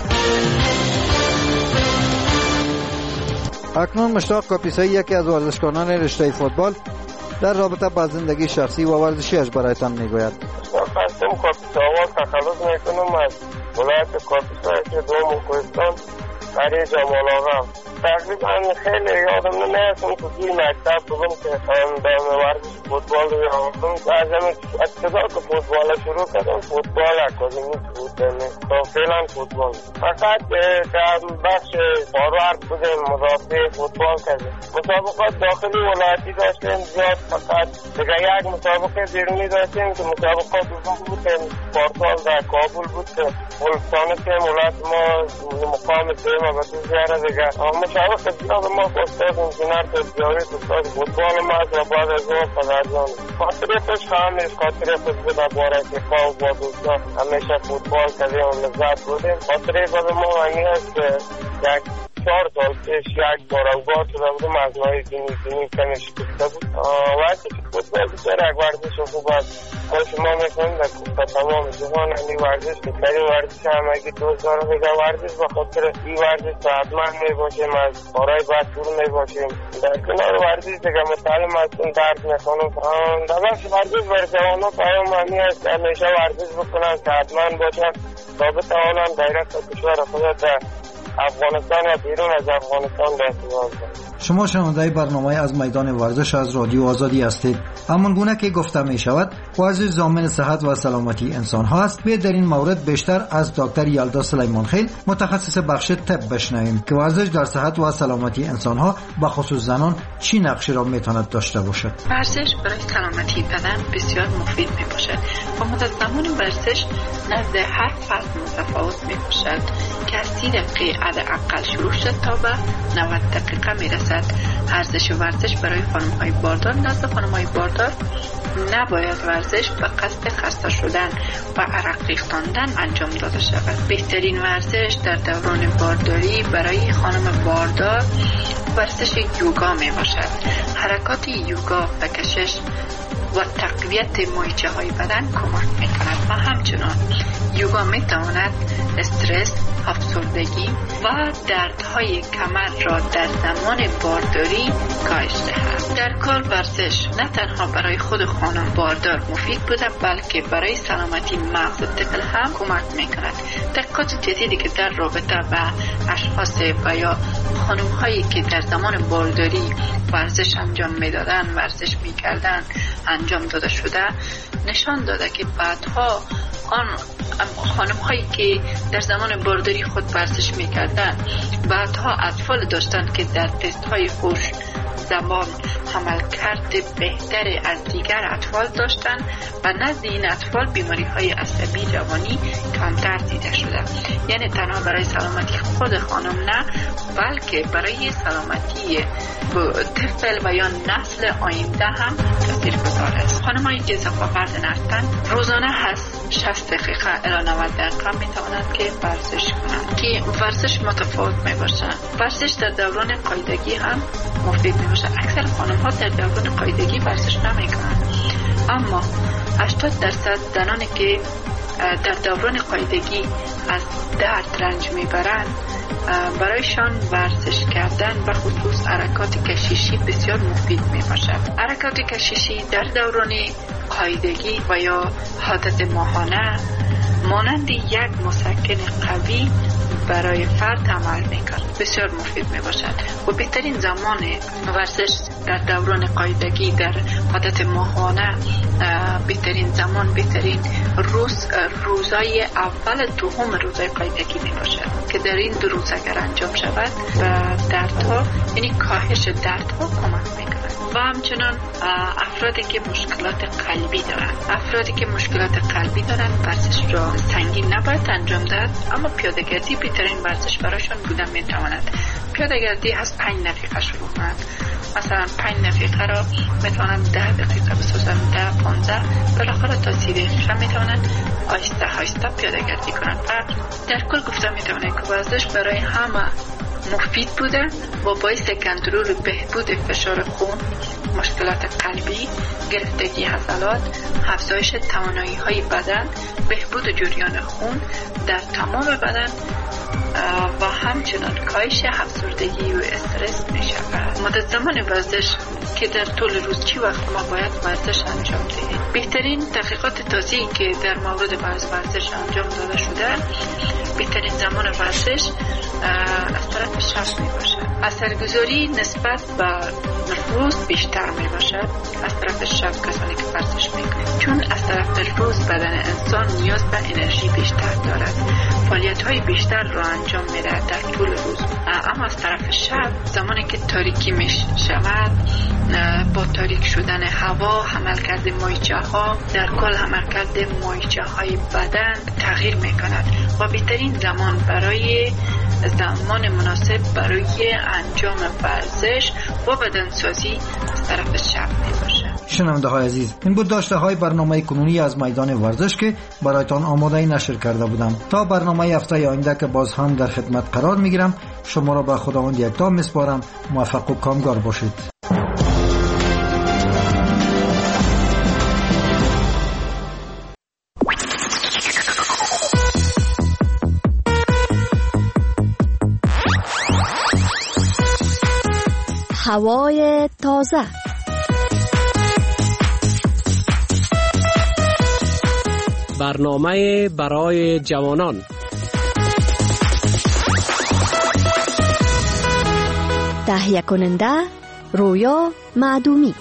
اکنون مشتاق کاپیسایی یکی از ورزشکاران رشته فوتبال در رابطه با زندگی شخصی و ورزشیش برایتان میگوید. خواستم کاپیساوا تخلص میکنم از ولایت کاپیسا که دوم کوهستان برای جمال آقا. تقریبا خیلی یادم نمیاد که توی مکتب بودم که در ورزش فوتبال رو یادم از همین ابتدا که فوتبال شروع کردم فوتبال اکادمی بود تا فعلا فوتبال فقط در بخش فاروارد بودیم مدافع فوتبال کردیم. مسابقات داخلی ولایتی داشتیم زیاد، فقط دیگه یک مسابقه بیرونی داشتیم که مسابقات بود که پارسال در کابل بود که ولستانه که ولایت ما مقام دیم و تو زیاره دیگه مسابقه زیاد ما استاد انجینر تجاری استاد فوتبال ما از و بعد از اون پدرجان خاطره خوش خواهمیش خاطره خوش بود باره اتفاق با دوستان همیشه فوتبال کردیم و لذت بودیم. خاطره بعد ما همی هست که 4 سال پیش یک بار اوبار شده بودم از نهای دینی کمیش کفته بود وقتی که فوتبال بسیار یک ورزش خوب است خوش ما میکنیم در کفته تمام جهان همی ورزش بسیاری ورزش همگی دوست دارم دیگه ورزش به خاطر این ورزش صحتمند میباشیم از کارهای بد دور میباشیم. در کنار ورزش دیگه متعلم هستیم درس میخونم در بخش ورزش برای جوانان پیام همی هست همیشه ورزش بکنن صحتمند باشن تا بتوانند دایرکت کشور خود در افغانستان و بیرون از افغانستان دستیابی کنند. شما شنونده برنامه از میدان ورزش از رادیو آزادی هستید. همان گونه که گفته می شود ورزش ضامن صحت و سلامتی انسان ها است. به در این مورد بیشتر از دکتر یلدا سلیمان خیل متخصص بخش طب بشنویم که ورزش در صحت و سلامتی انسان ها به خصوص زنان چی نقشی را میتواند داشته باشد. ورزش برای سلامتی بدن بسیار مفید می باشد و مدت زمان ورزش نزد هر فرد متفاوت می باشد که از 30 دقیقه حداقل شروع شد تا به 90 دقیقه می رسد. ورزش برای خانم‌های باردار نزد خانم‌های باردار نباید ورزش به قصد خسته شدن و عرق ریختاندن انجام داده شود. بهترین ورزش در دوران بارداری برای خانم باردار ورزش یوگا می باشد. حرکات یوگا و کشش و تقویت مایچه های بدن کمک می کند و همچنان یوگا می تواند استرس، افسردگی و دردهای کمر را در زمان بارداری کاهش دهد. در کل ورزش نه تنها برای خود خانم باردار مفید بوده بلکه برای سلامتی مغز طفل هم کمک می کند. تحقیقات جدیدی که در رابطه با اشخاص و یا خانم هایی که در زمان بارداری ورزش انجام می دادن، ورزش می کردن انجام داده شده نشان داده که بعدها آن خانم هایی که در زمان بارداری خود ورزش می کردن بعدها اطفال داشتن که در تست های هوش زمان عملکرد بهتر از دیگر اطفال داشتن و نزد این اطفال بیماری های عصبی روانی کمتر دیده شده. یعنی تنها برای سلامتی خود خانم نه بلکه برای سلامتی طفل و یا نسل آینده هم تاثیرگذار است. خانم‌هایی که اضافه وزن هستند روزانه هست 60 دقیقه الی 90 دقیقه می توانند که ورزش کنند که ورزش متفاوت می باشد. ورزش در دوران قاعدگی هم مفید می باشد. اکثر خانم‌ها در دوران قاعدگی ورزش نمی کنند، اما 80% زنانی که در دوران قاعدگی از درد رنج میبرند برایشان ورزش کردن و خصوص حرکات کششی بسیار مفید می باشد. حرکات کششی در دوران قاعدگی و یا حالت ماهانه مانند یک مسکن قوی برای فرد عمل میکند، بسیار مفید می باشد و بهترین زمان ورزش در دوران قاعدگی در حالت ماهانه بهترین زمان بهترین روزای اول دوم روزای قاعدگی می باشد که در این 2 روز اگر انجام شود و دردها یعنی کاهش دردها کمک میکند. و همچنان افرادی که مشکلات قلبی دارند ورزش را سنگین نباید انجام داد، اما پیاده‌گردی بهترین ورزش برایشان بودن میتواند. پیاده‌گردی از 5 دقیقه شروع کنند، مثلا 5 دقیقه را میتوانند 10 دقیقه بسازند، 10-15 بالاخره تا 30 دقیقه میتوانند آهسته پیاده‌گردی کنند. و در کل گفته میتوانند که ورزش برای همه مفید بوده و باعث کنترل بهبود فشار خون، مشکلات قلبی، گرفتگی عضلات، افزایش توانایی‌های بدن، بهبود جریان خون در تمام بدن و همچنان کاهش افسردگی و استرس می شود. مدت زمان ورزش که در طول روز چی وقت ما باید ورزش انجام دهیم. بهترین تحقیقات تازه‌ای که در مورد ورزش انجام داده شده بهترین زمان ورزش از طرف شب می باشد. اثرگذاری نسبت به روز بیشتر می باشد از طرف شب کسانی که ورزش می کنند، چون از طرف روز بدن انسان نیاز به انرژی بیشتر دارد، فعالیت های بیشتر را انجام می دهد در طول روز. اما از طرف شب زمانی که تاریکی می شود با تاریک شدن هوا عملکرد مایچه ها در کل عملکرد مایچه های بدن تغییر می کند و بهترین زمان برای زمان مناسب برای انجام ورزش و بدنسازی از طرف شب می باشد. شنونده های عزیز، این بود داشته های برنامه کنونی از میدان ورزش که برایتان آماده نشر کرده بودم. تا برنامه هفته آینده که باز هم در خدمت قرار می گیرم، شما را به خداوند یکتا می سپارم. موفق و کامگار باشید. هوای تازه. برنامه برای جوانان. تهیه کننده رویا معدومی.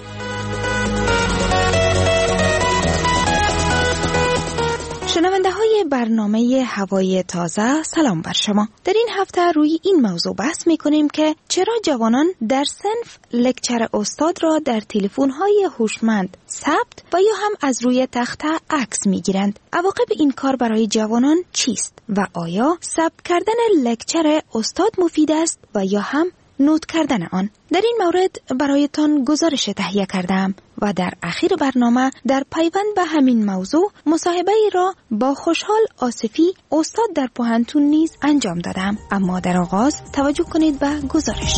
شنونده های برنامه هوای تازه، سلام بر شما. در این هفته روی این موضوع بحث می کنیم که چرا جوانان در صنف لکچر استاد را در تلفن های هوشمند ثبت و یا هم از روی تخته عکس می گیرند. عواقب این کار برای جوانان چیست و آیا ثبت کردن لکچر استاد مفید است و یا هم نوت کردن آن؟ در این مورد برایتان گزارش تهیه کردم و در اخیر برنامه در پیوند به همین موضوع مصاحبه ای را با خوشحال آصفی استاد در پوهنتون نیز انجام دادم. اما در آغاز توجه کنید به گزارش.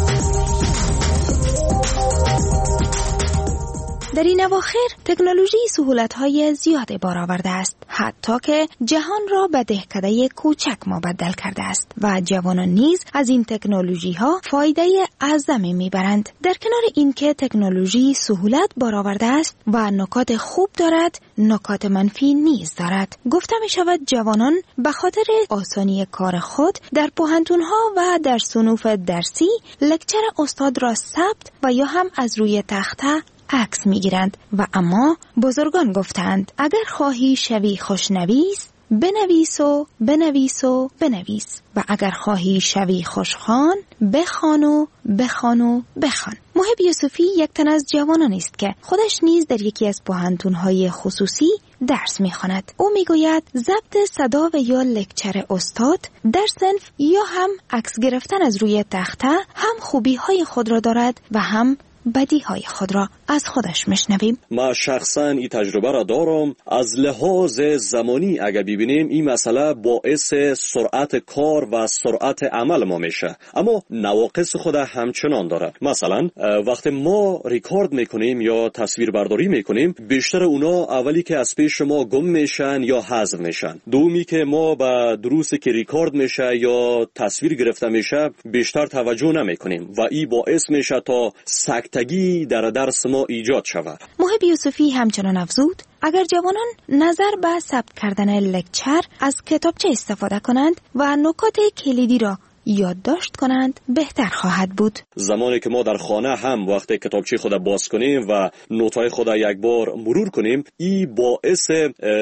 در این اواخر تکنولوژی سهولت‌های زیادی بار آورده است، حتی که جهان را به دهکده کوچک مبدل کرده است و جوانان نیز از این تکنولوژی‌ها فایده اعظمی می‌برند. در کنار اینکه تکنولوژی سهولت بار آورده است و نکات خوب دارد، نکات منفی نیز دارد. گفته می‌شود جوانان به خاطر آسانی کار خود در پوهنتون‌ها و در صنوف درسی لکچر استاد را ثبت و یا هم از روی تخته عکس میگیرند و اما بزرگان گفتند اگر خواهی شوی خوشنویس بنویس و بنویس و بنویس و اگر خواهی شوی خوشخوان بخوان و بخوان و بخوان. محب یوسفی یک تن از جوانان است که خودش نیز در یکی از پوهنتون‌های خصوصی درس می‌خواند. او میگوید ضبط صدا و یا لکچر استاد در صنف یا هم عکس گرفتن از روی تخته هم خوبی‌های خود را دارد و هم بدیهای خود را از خودش میشنویم. ما شخصا این تجربه را دارم. از لحاظ زمانی اگر ببینیم این مسئله باعث سرعت کار و سرعت عمل ما میشه، اما نواقص خود همچنان داره. مثلا وقتی ما ریکورد میکنیم یا تصویر برداری میکنیم، بیشتر اونا اولی که از پیش ما گم میشن یا حذف میشن. دومی که ما به دروسی که ریکورد میشه یا تصویر گرفته میشه بیشتر توجه نمیکنیم و این باعث میشه تا سکتگی در درس ما ایجاد شود. محب یوسفی همچنان افزود اگر جوانان نظر به ثبت کردن لکچر از کتابچه استفاده کنند و نکات کلیدی را یادداشت کنند بهتر خواهد بود. زمانی که ما در خانه هم وقتی کتابچه خود باز کنیم و نوت‌های خود یک بار مرور کنیم، این باعث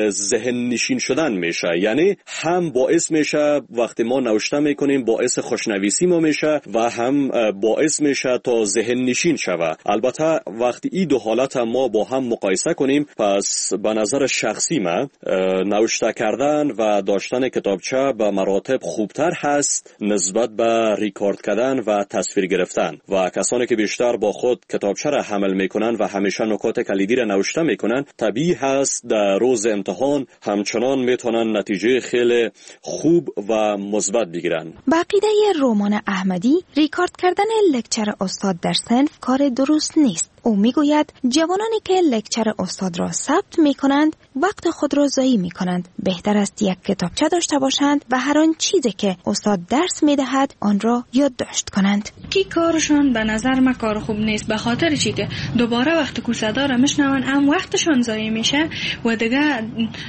ذهن نشین شدن میشه. یعنی هم باعث میشه وقتی ما نوشته میکنیم باعث خوشنویسی ما میشه و هم باعث میشه تا ذهن نشین شود. البته وقتی این دو حالت ما با هم مقایسه کنیم، پس به نظر شخصی من نوشته کردن و داشتن کتابچه به مراتب خوبتر هست نسبت به ریکورد کردن و تصویر گرفتن. و کسانی که بیشتر با خود کتابچه را حمل میکنن و همیشه نکات کلیدی را نوشته میکنن، طبیعی هست در روز امتحان همچنان میتونن نتیجه خیلی خوب و مثبت بگیرن. به عقیده رومان احمدی ریکورد کردن لکچر استاد در صنف کار درست نیست. او میگوید جوانانی که لکچر استاد را ثبت میکنند وقت خود را ضایع میکنند. بهتر است یک کتابچه داشته باشند و هر آن چیزی که استاد درس میدهد آن را یادداشت کنند. کی کارشان به نظر من کار خوب نیست، به خاطر چی که دوباره وقتی که صدا را میشنون هم وقتشان ضایع میشه و دیگه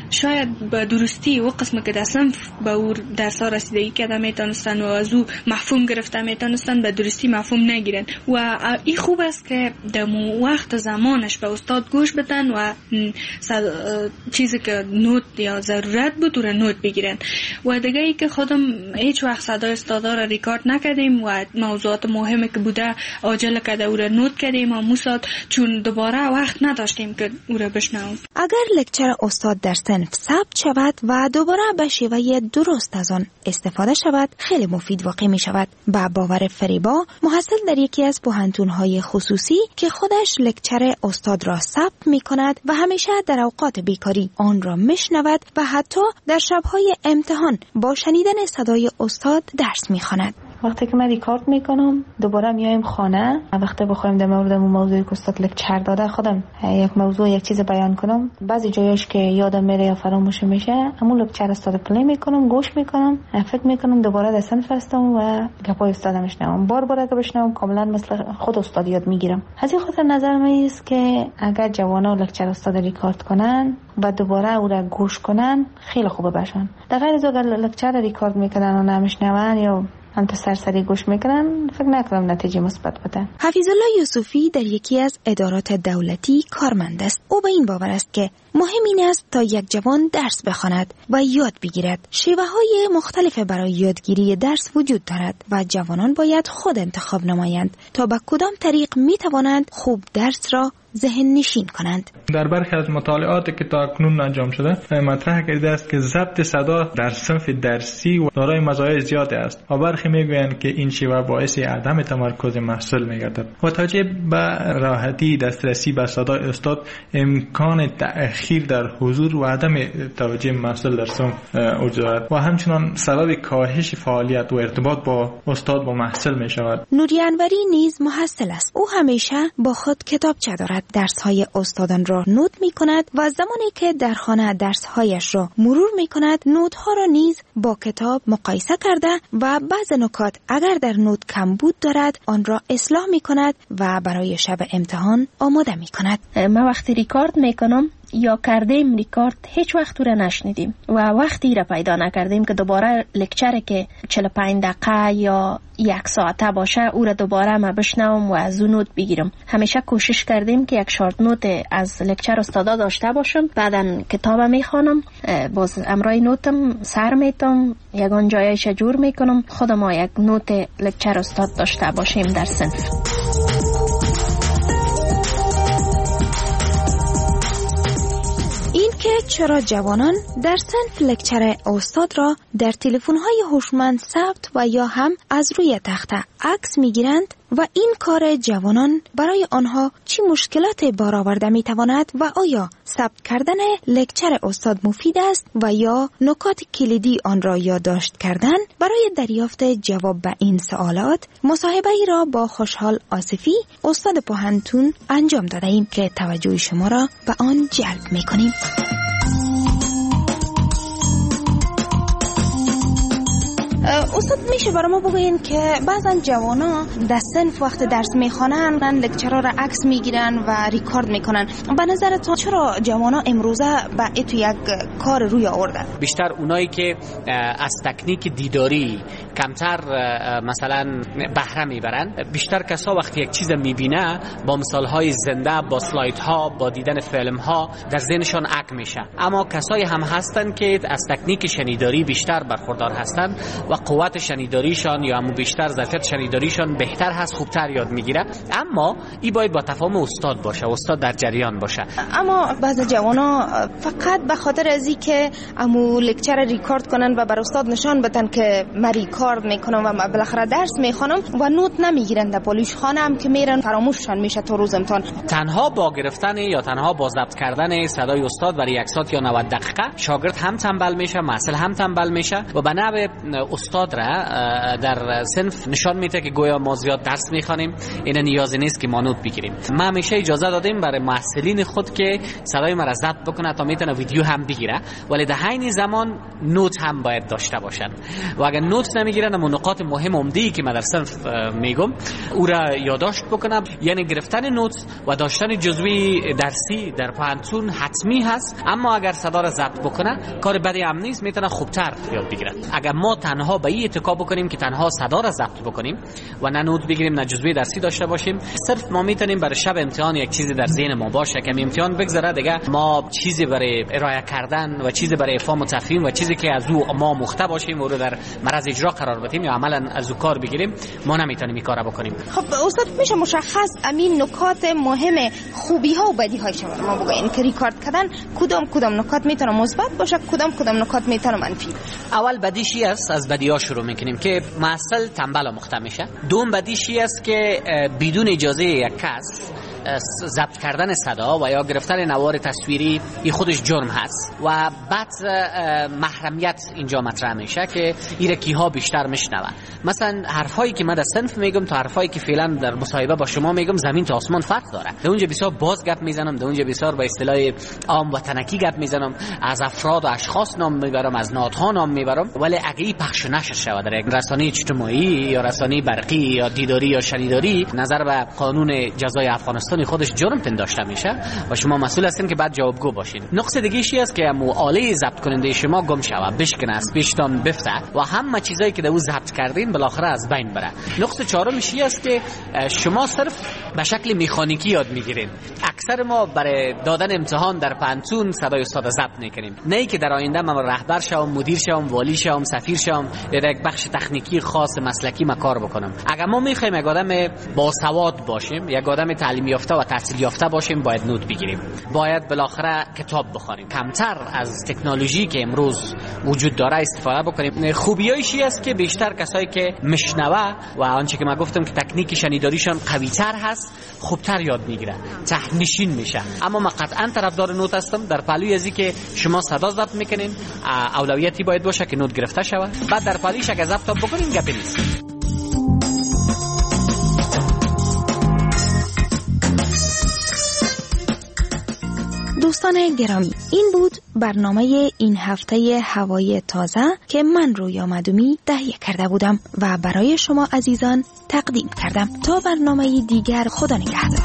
شاید به درستی و قسم که در صنف به او درس ها رسیدگی کرده میتونستن و از او مفهوم گرفته میتونستن به درستی مفهوم نگیرن. و این خوب است که وقت زمانش به استاد گوش بدن و چیزی که نوت یا ضرورت بود او را نوت بگیرن. و دیگه ای که خودم هیچ وقت صدای استادا را ریکارد نکردیم و موضوعات مهمی که بوده عاجل کرده او را نوت کردیم و موساد چون دوباره وقت نداشتیم که او را بشنویم. اگر لکچر استاد در صنف ثبت شود و دوباره به شیوه درست از آن استفاده شود خیلی مفید واقع می شود. با باور فریبا محصل در یکی از پوهنتون‌های خصوصی که خودش لکچر استاد را ثبت می کند و همیشه در اوقات بیکاری آن را میشنود و حتی در شبهای امتحان با شنیدن صدای استاد درس می خواند. وقتی که من ریکارد میکنم دوباره میایم خانه، وقتی بخوایم در مورد موضوعی که استاد لکچر داده خودم یک موضوع یک چیز بیان کنم، بعضی جایش که یادم میره یا فراموش میشه همون لکچر استاد پلی میکنم، گوش میکنم، فکر میکنم، دوباره در صنف هستم و گپای استاد میشنوم. بار که بشنوم کاملا مثل خود استاد یاد میگیرم. از این خاطر نظر من است که اگر جوانا لکچر استاد ریکارد کنن و دوباره او را گوش کنن خیلی خوبه باشن. در غیر از اگر لکچر ریکارد میکنن و نمیشنون یا هم تا سرسری گوش میکنن، فکر نکنم نتیجه مثبت بده. حفیظالله یوسفی در یکی از ادارات دولتی کارمند است. او به این باور است که مهم این است تا یک جوان درس بخواند و یاد بگیرد. شیوه‌های مختلف برای یادگیری درس وجود دارد و جوانان باید خود انتخاب نمایند تا به کدام طریق میتوانند خوب درس را ذهن نشین کنند. در برخی از مطالعاتی که تا اکنون انجام شده مطرح کرده است که ضبط صدا در صنف درسی و دارای مزایای زیادی است و برخی میگویند که این شیوه باعث عدم تمرکز محصول میگردد. با توجه به راحتی دسترسی به صدای استاد، امکان تأخیر در حضور و عدم توجه محصول در صنف وجود دارد و همچنان سبب کاهش فعالیت و ارتباط با استاد با محصول می شود. نوری انوری نیز محصل است. او همیشه با خود کتابچه دارد. درس‌های استادان را نوت می‌کند و زمانی که در خانه درس‌هایش را مرور می‌کند، نوت‌ها را نیز با کتاب مقایسه کرده و بعض نکات اگر در نوت کمبود دارد آن را اصلاح می‌کند و برای شب امتحان آماده می‌کند. ما وقتی ریکارد می‌کنم یا کردیم ریکارد هیچ وقت او را نشنیدیم و وقتی را پیدا نکردیم که دوباره لکچر که 45 دقیقه یا 1 ساعته باشه او را دوباره ما بشنوم و از اون نوت بگیرم. همیشه کوشش کردیم که یک شارت نوت از لکچر استادا داشته باشم، بعدن کتاب میخوانم، باز امرای نوتم سر میتم، یگان جایش جور میکنم، خودم ما یک نوت لکچر استاد داشته باشیم در صنف. این که چرا جوانان در صنف لکچر استاد را در تلفن‌های هوشمند ثبت و یا هم از روی تخته عکس می‌گیرند و این کار جوانان برای آنها چی مشکلات بار آورده می‌تواند و آیا ثبت کردن لکچر استاد مفید است و یا نکات کلیدی آن را یادداشت کردن؟ برای دریافت جواب به این سوالات مصاحبه‌ای را با خوشحال آصفی استاد پوهنتون انجام دادیم که توجه شما را به آن جلب می‌کنیم. استاد میشه برای ما بگوین که بعضا جوانا در صنف وقت درس میخوانن لکچرها را عکس میگیرن و ریکارد میکنن. به نظرتون چرا جوانا امروزه به تو یک کار روی آورده؟ بیشتر اونایی که از تکنیک دیداری کمتر مثلا بهره میبرن، بیشتر کسا وقتی یک چیز میبینه با مثالهای زنده، با سلایدها، با دیدن فیلمها در ذهنشان عکس میشه. اما کسایی هم هستن که از تکنیک شنیداری بیشتر برخوردار هستن و قوت شنیداریشان یا همون بیشتر ظرفیت شنیداریشان بهتر هست، خوبتر یاد میگیره. اما این باید با تفاهم استاد باشه، استاد در جریان باشه. اما بعضی جوانا فقط به خاطر ازی که امو لکچر ریکارد کنن و بر استاد نشان بدن که من ریکارد میکنم و بالاخره درس میخوانم و نوت نمیگیرن، در پالیش خانه هم که میرن فراموششان میشه تا روز امتحان. تنها با گرفتن یا تنها با ضبط کردن صدای استاد برای 1 ساعت یا 90 دقیقه شاگرد هم تنبل میشه، محصل هم تنبل میشه و به نحو استاد را در صنف نشان میده که گویا ما زیاد درس میخوانیم، این نیازی نیست که ما نوت بگیریم. ما همیشه اجازه دادیم برای محصلین خود که صدای ما را ضبط بکنه تا میتونه ویدیو هم بگیره، ولی در عین زمان نوت هم باید داشته باشن و اگر نوت نمیگیرن اما نکات مهم عمده‌ای که من در صنف میگم او را یادداشت بکنم. یعنی گرفتن نوت و داشتن جزوی درسی در پوهنتون حتمی هست، اما اگر صدا را ضبط بکنه کار بدی هم نیست، میتونه خوبتر یاد بگیره. اگر ما تنها به این اتکا بکنیم که تنها صدا را ضبط بکنیم و نه نوت بگیریم نه جزوی درسی داشته باشیم، صرف ما میتونیم برای شب امتحان یک چیزی در ذهن ما باشه که امتحان بگذره دیگه ما چیزی برای ارائه کردن و چیزی برای افهام و تفهیم و چیزی که از او ما مخته باشیم و رو در معرض اجرا قرار بدیم یا عملا از او کار بگیریم، ما نمیتونیم این کارا بکنیم. خب استاد میشه مشخص امین نکات مهم خوبی ها و بدی هایش ما بگین که ریکارد کردن کدام نکات میتونه مثبت باشه، کدام نکات میتونه منفی؟ اول بدیشی است، از بدی‌ها شروع میکنیم که محصل تنبل و مخته میشه. دوم بدیشی است که بدون اجازه یک کس ضبط کردن صدا و یا گرفتن نوار تصویری این خودش جرم هست و بعد محرمیت اینجا مطرح میشه که ایرکی ها بیشتر میشنوه. مثلا حرفایی که من در صنف میگم تا حرفایی که فعلا در مصاحبه با شما میگم زمین تا آسمان فرق داره. در اونجا بسیار باز گپ میزنم، در اونجا بسیار با اصطلاح عام وطنکی گپ میزنم، از افراد و اشخاص نام میبرم، از نهادها نام میبرم، ولی اگه این پخش نشه شود در یک رسانه اجتماعی یا رسانه برقی یا دیداری یا شنیداری، نظر به قانون جزای افغانستان خودش جرم پنداشته میشه و شما مسئول هستین که بعد جوابگو باشین. نقص دیگه چی است که آله ضبط کننده شما گم شوه، بشکنه، از پیشتان بفته و همه چیزایی که در او ضبط کردین بالاخره از بین بره. نقص چهارم چی است که شما صرف به شکل مکانیکی یاد میگیرین. اکثر ما برای دادن امتحان در پانتون صدای استاد ضبط میکنیم، نه ای که در آینده من رهبر شوم، مدیر شوم، والی شوم، سفیر شوم یا در یک بخش تکنیکی خاص مسلکی کار بکنم. اگر ما میخوایم یک آدم باسواد باشیم، یک آدم تعلیم یافته و تحصیل یافته باشیم، باید نوت بگیریم، باید بالاخره کتاب بخونیم، کمتر از تکنولوژی که امروز وجود داره استفاده بکنیم. خوبیایش است که بیشتر کسایی که مشنوه و آنچه که من گفتم که تکنیک شنیداریشان قوی‌تر هست، خوبتر یاد میگیره، ته‌نشین میشه. اما من قطعا طرفدار نوت هستم. در پهلوی ازی که شما صدا ضبط میکنین، اولویتی باید باشه که نوت گرفته شود. بعد در پهلویش اگه ضبط بکنین گپی نیست. دوستان گرامی، این بود برنامه این هفته هوای تازه که من رویا مدومی تهیه کرده بودم و برای شما عزیزان تقدیم کردم. تا برنامه دیگر، خدا نگهدار.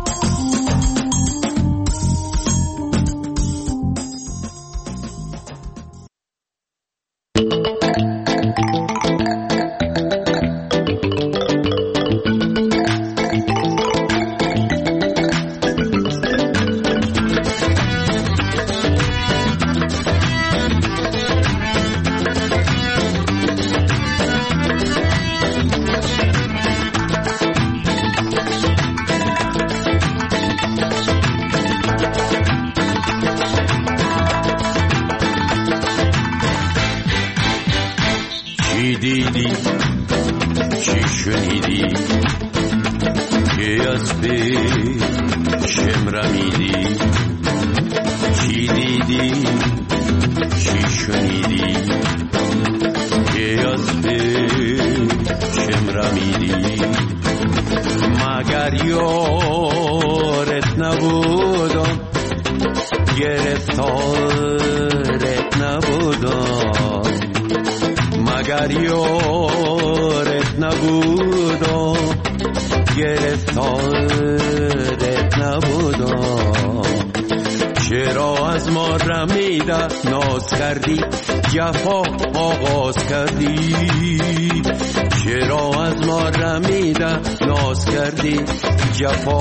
جفا آغاز کردی، چرا از ما رمیده ناز کردی، جفا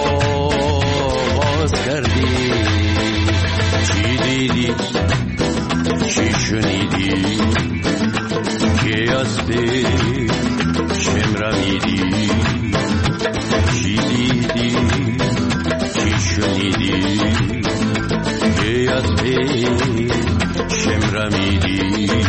آغاز کردی. چی دیدی چی شنیدی که از شم رمیدی، چی دیدی چی شنیدی که از شم رمیدی.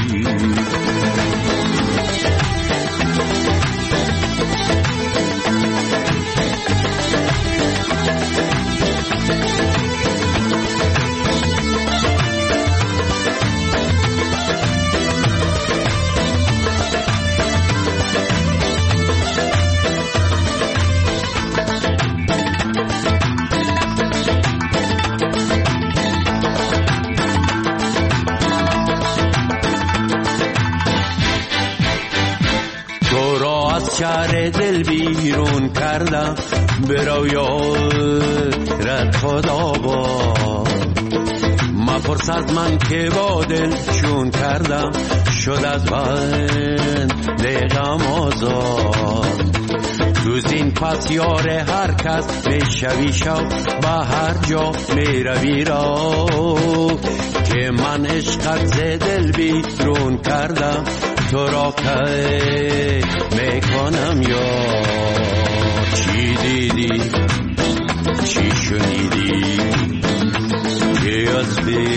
شهر دل بیرون کردم، به رویات خدا با مپرس از من که با دل چون کردم، شد از بند دلم آزاد. تو زین پس یار هر کس میشوی شو، به هر جا میروی را که من عشقت ز دل بیرون کردم، تو را که میکنم یار. چی دیدی چی شنیدی که از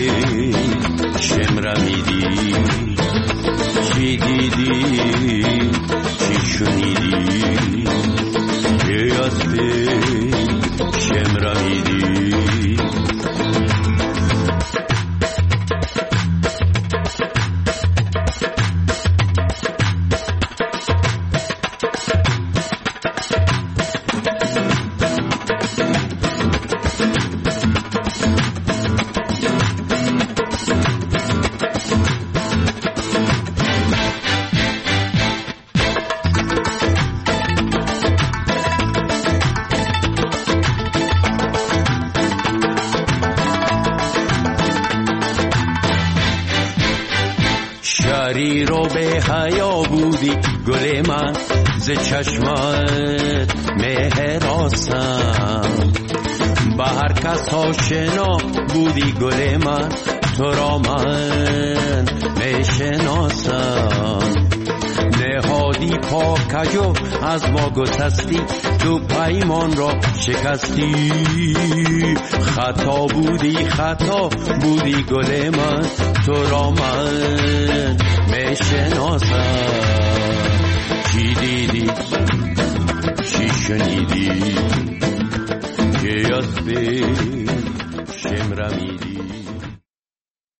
شم رمیدی، چی دیدی چی شنیدی که از شمرمیدی. شری رو به حیا بودی گل من، ز چشمت مهراسم، به هر کس آشنا بودی گل من، تو را من میشناسم. نهادی پاکجو از ما گسستی، تو پیمان را شکستی. خطا بودی گل من، تو را من میشناسم. چی دیدی چی شنیدی که از به شمرمیدی.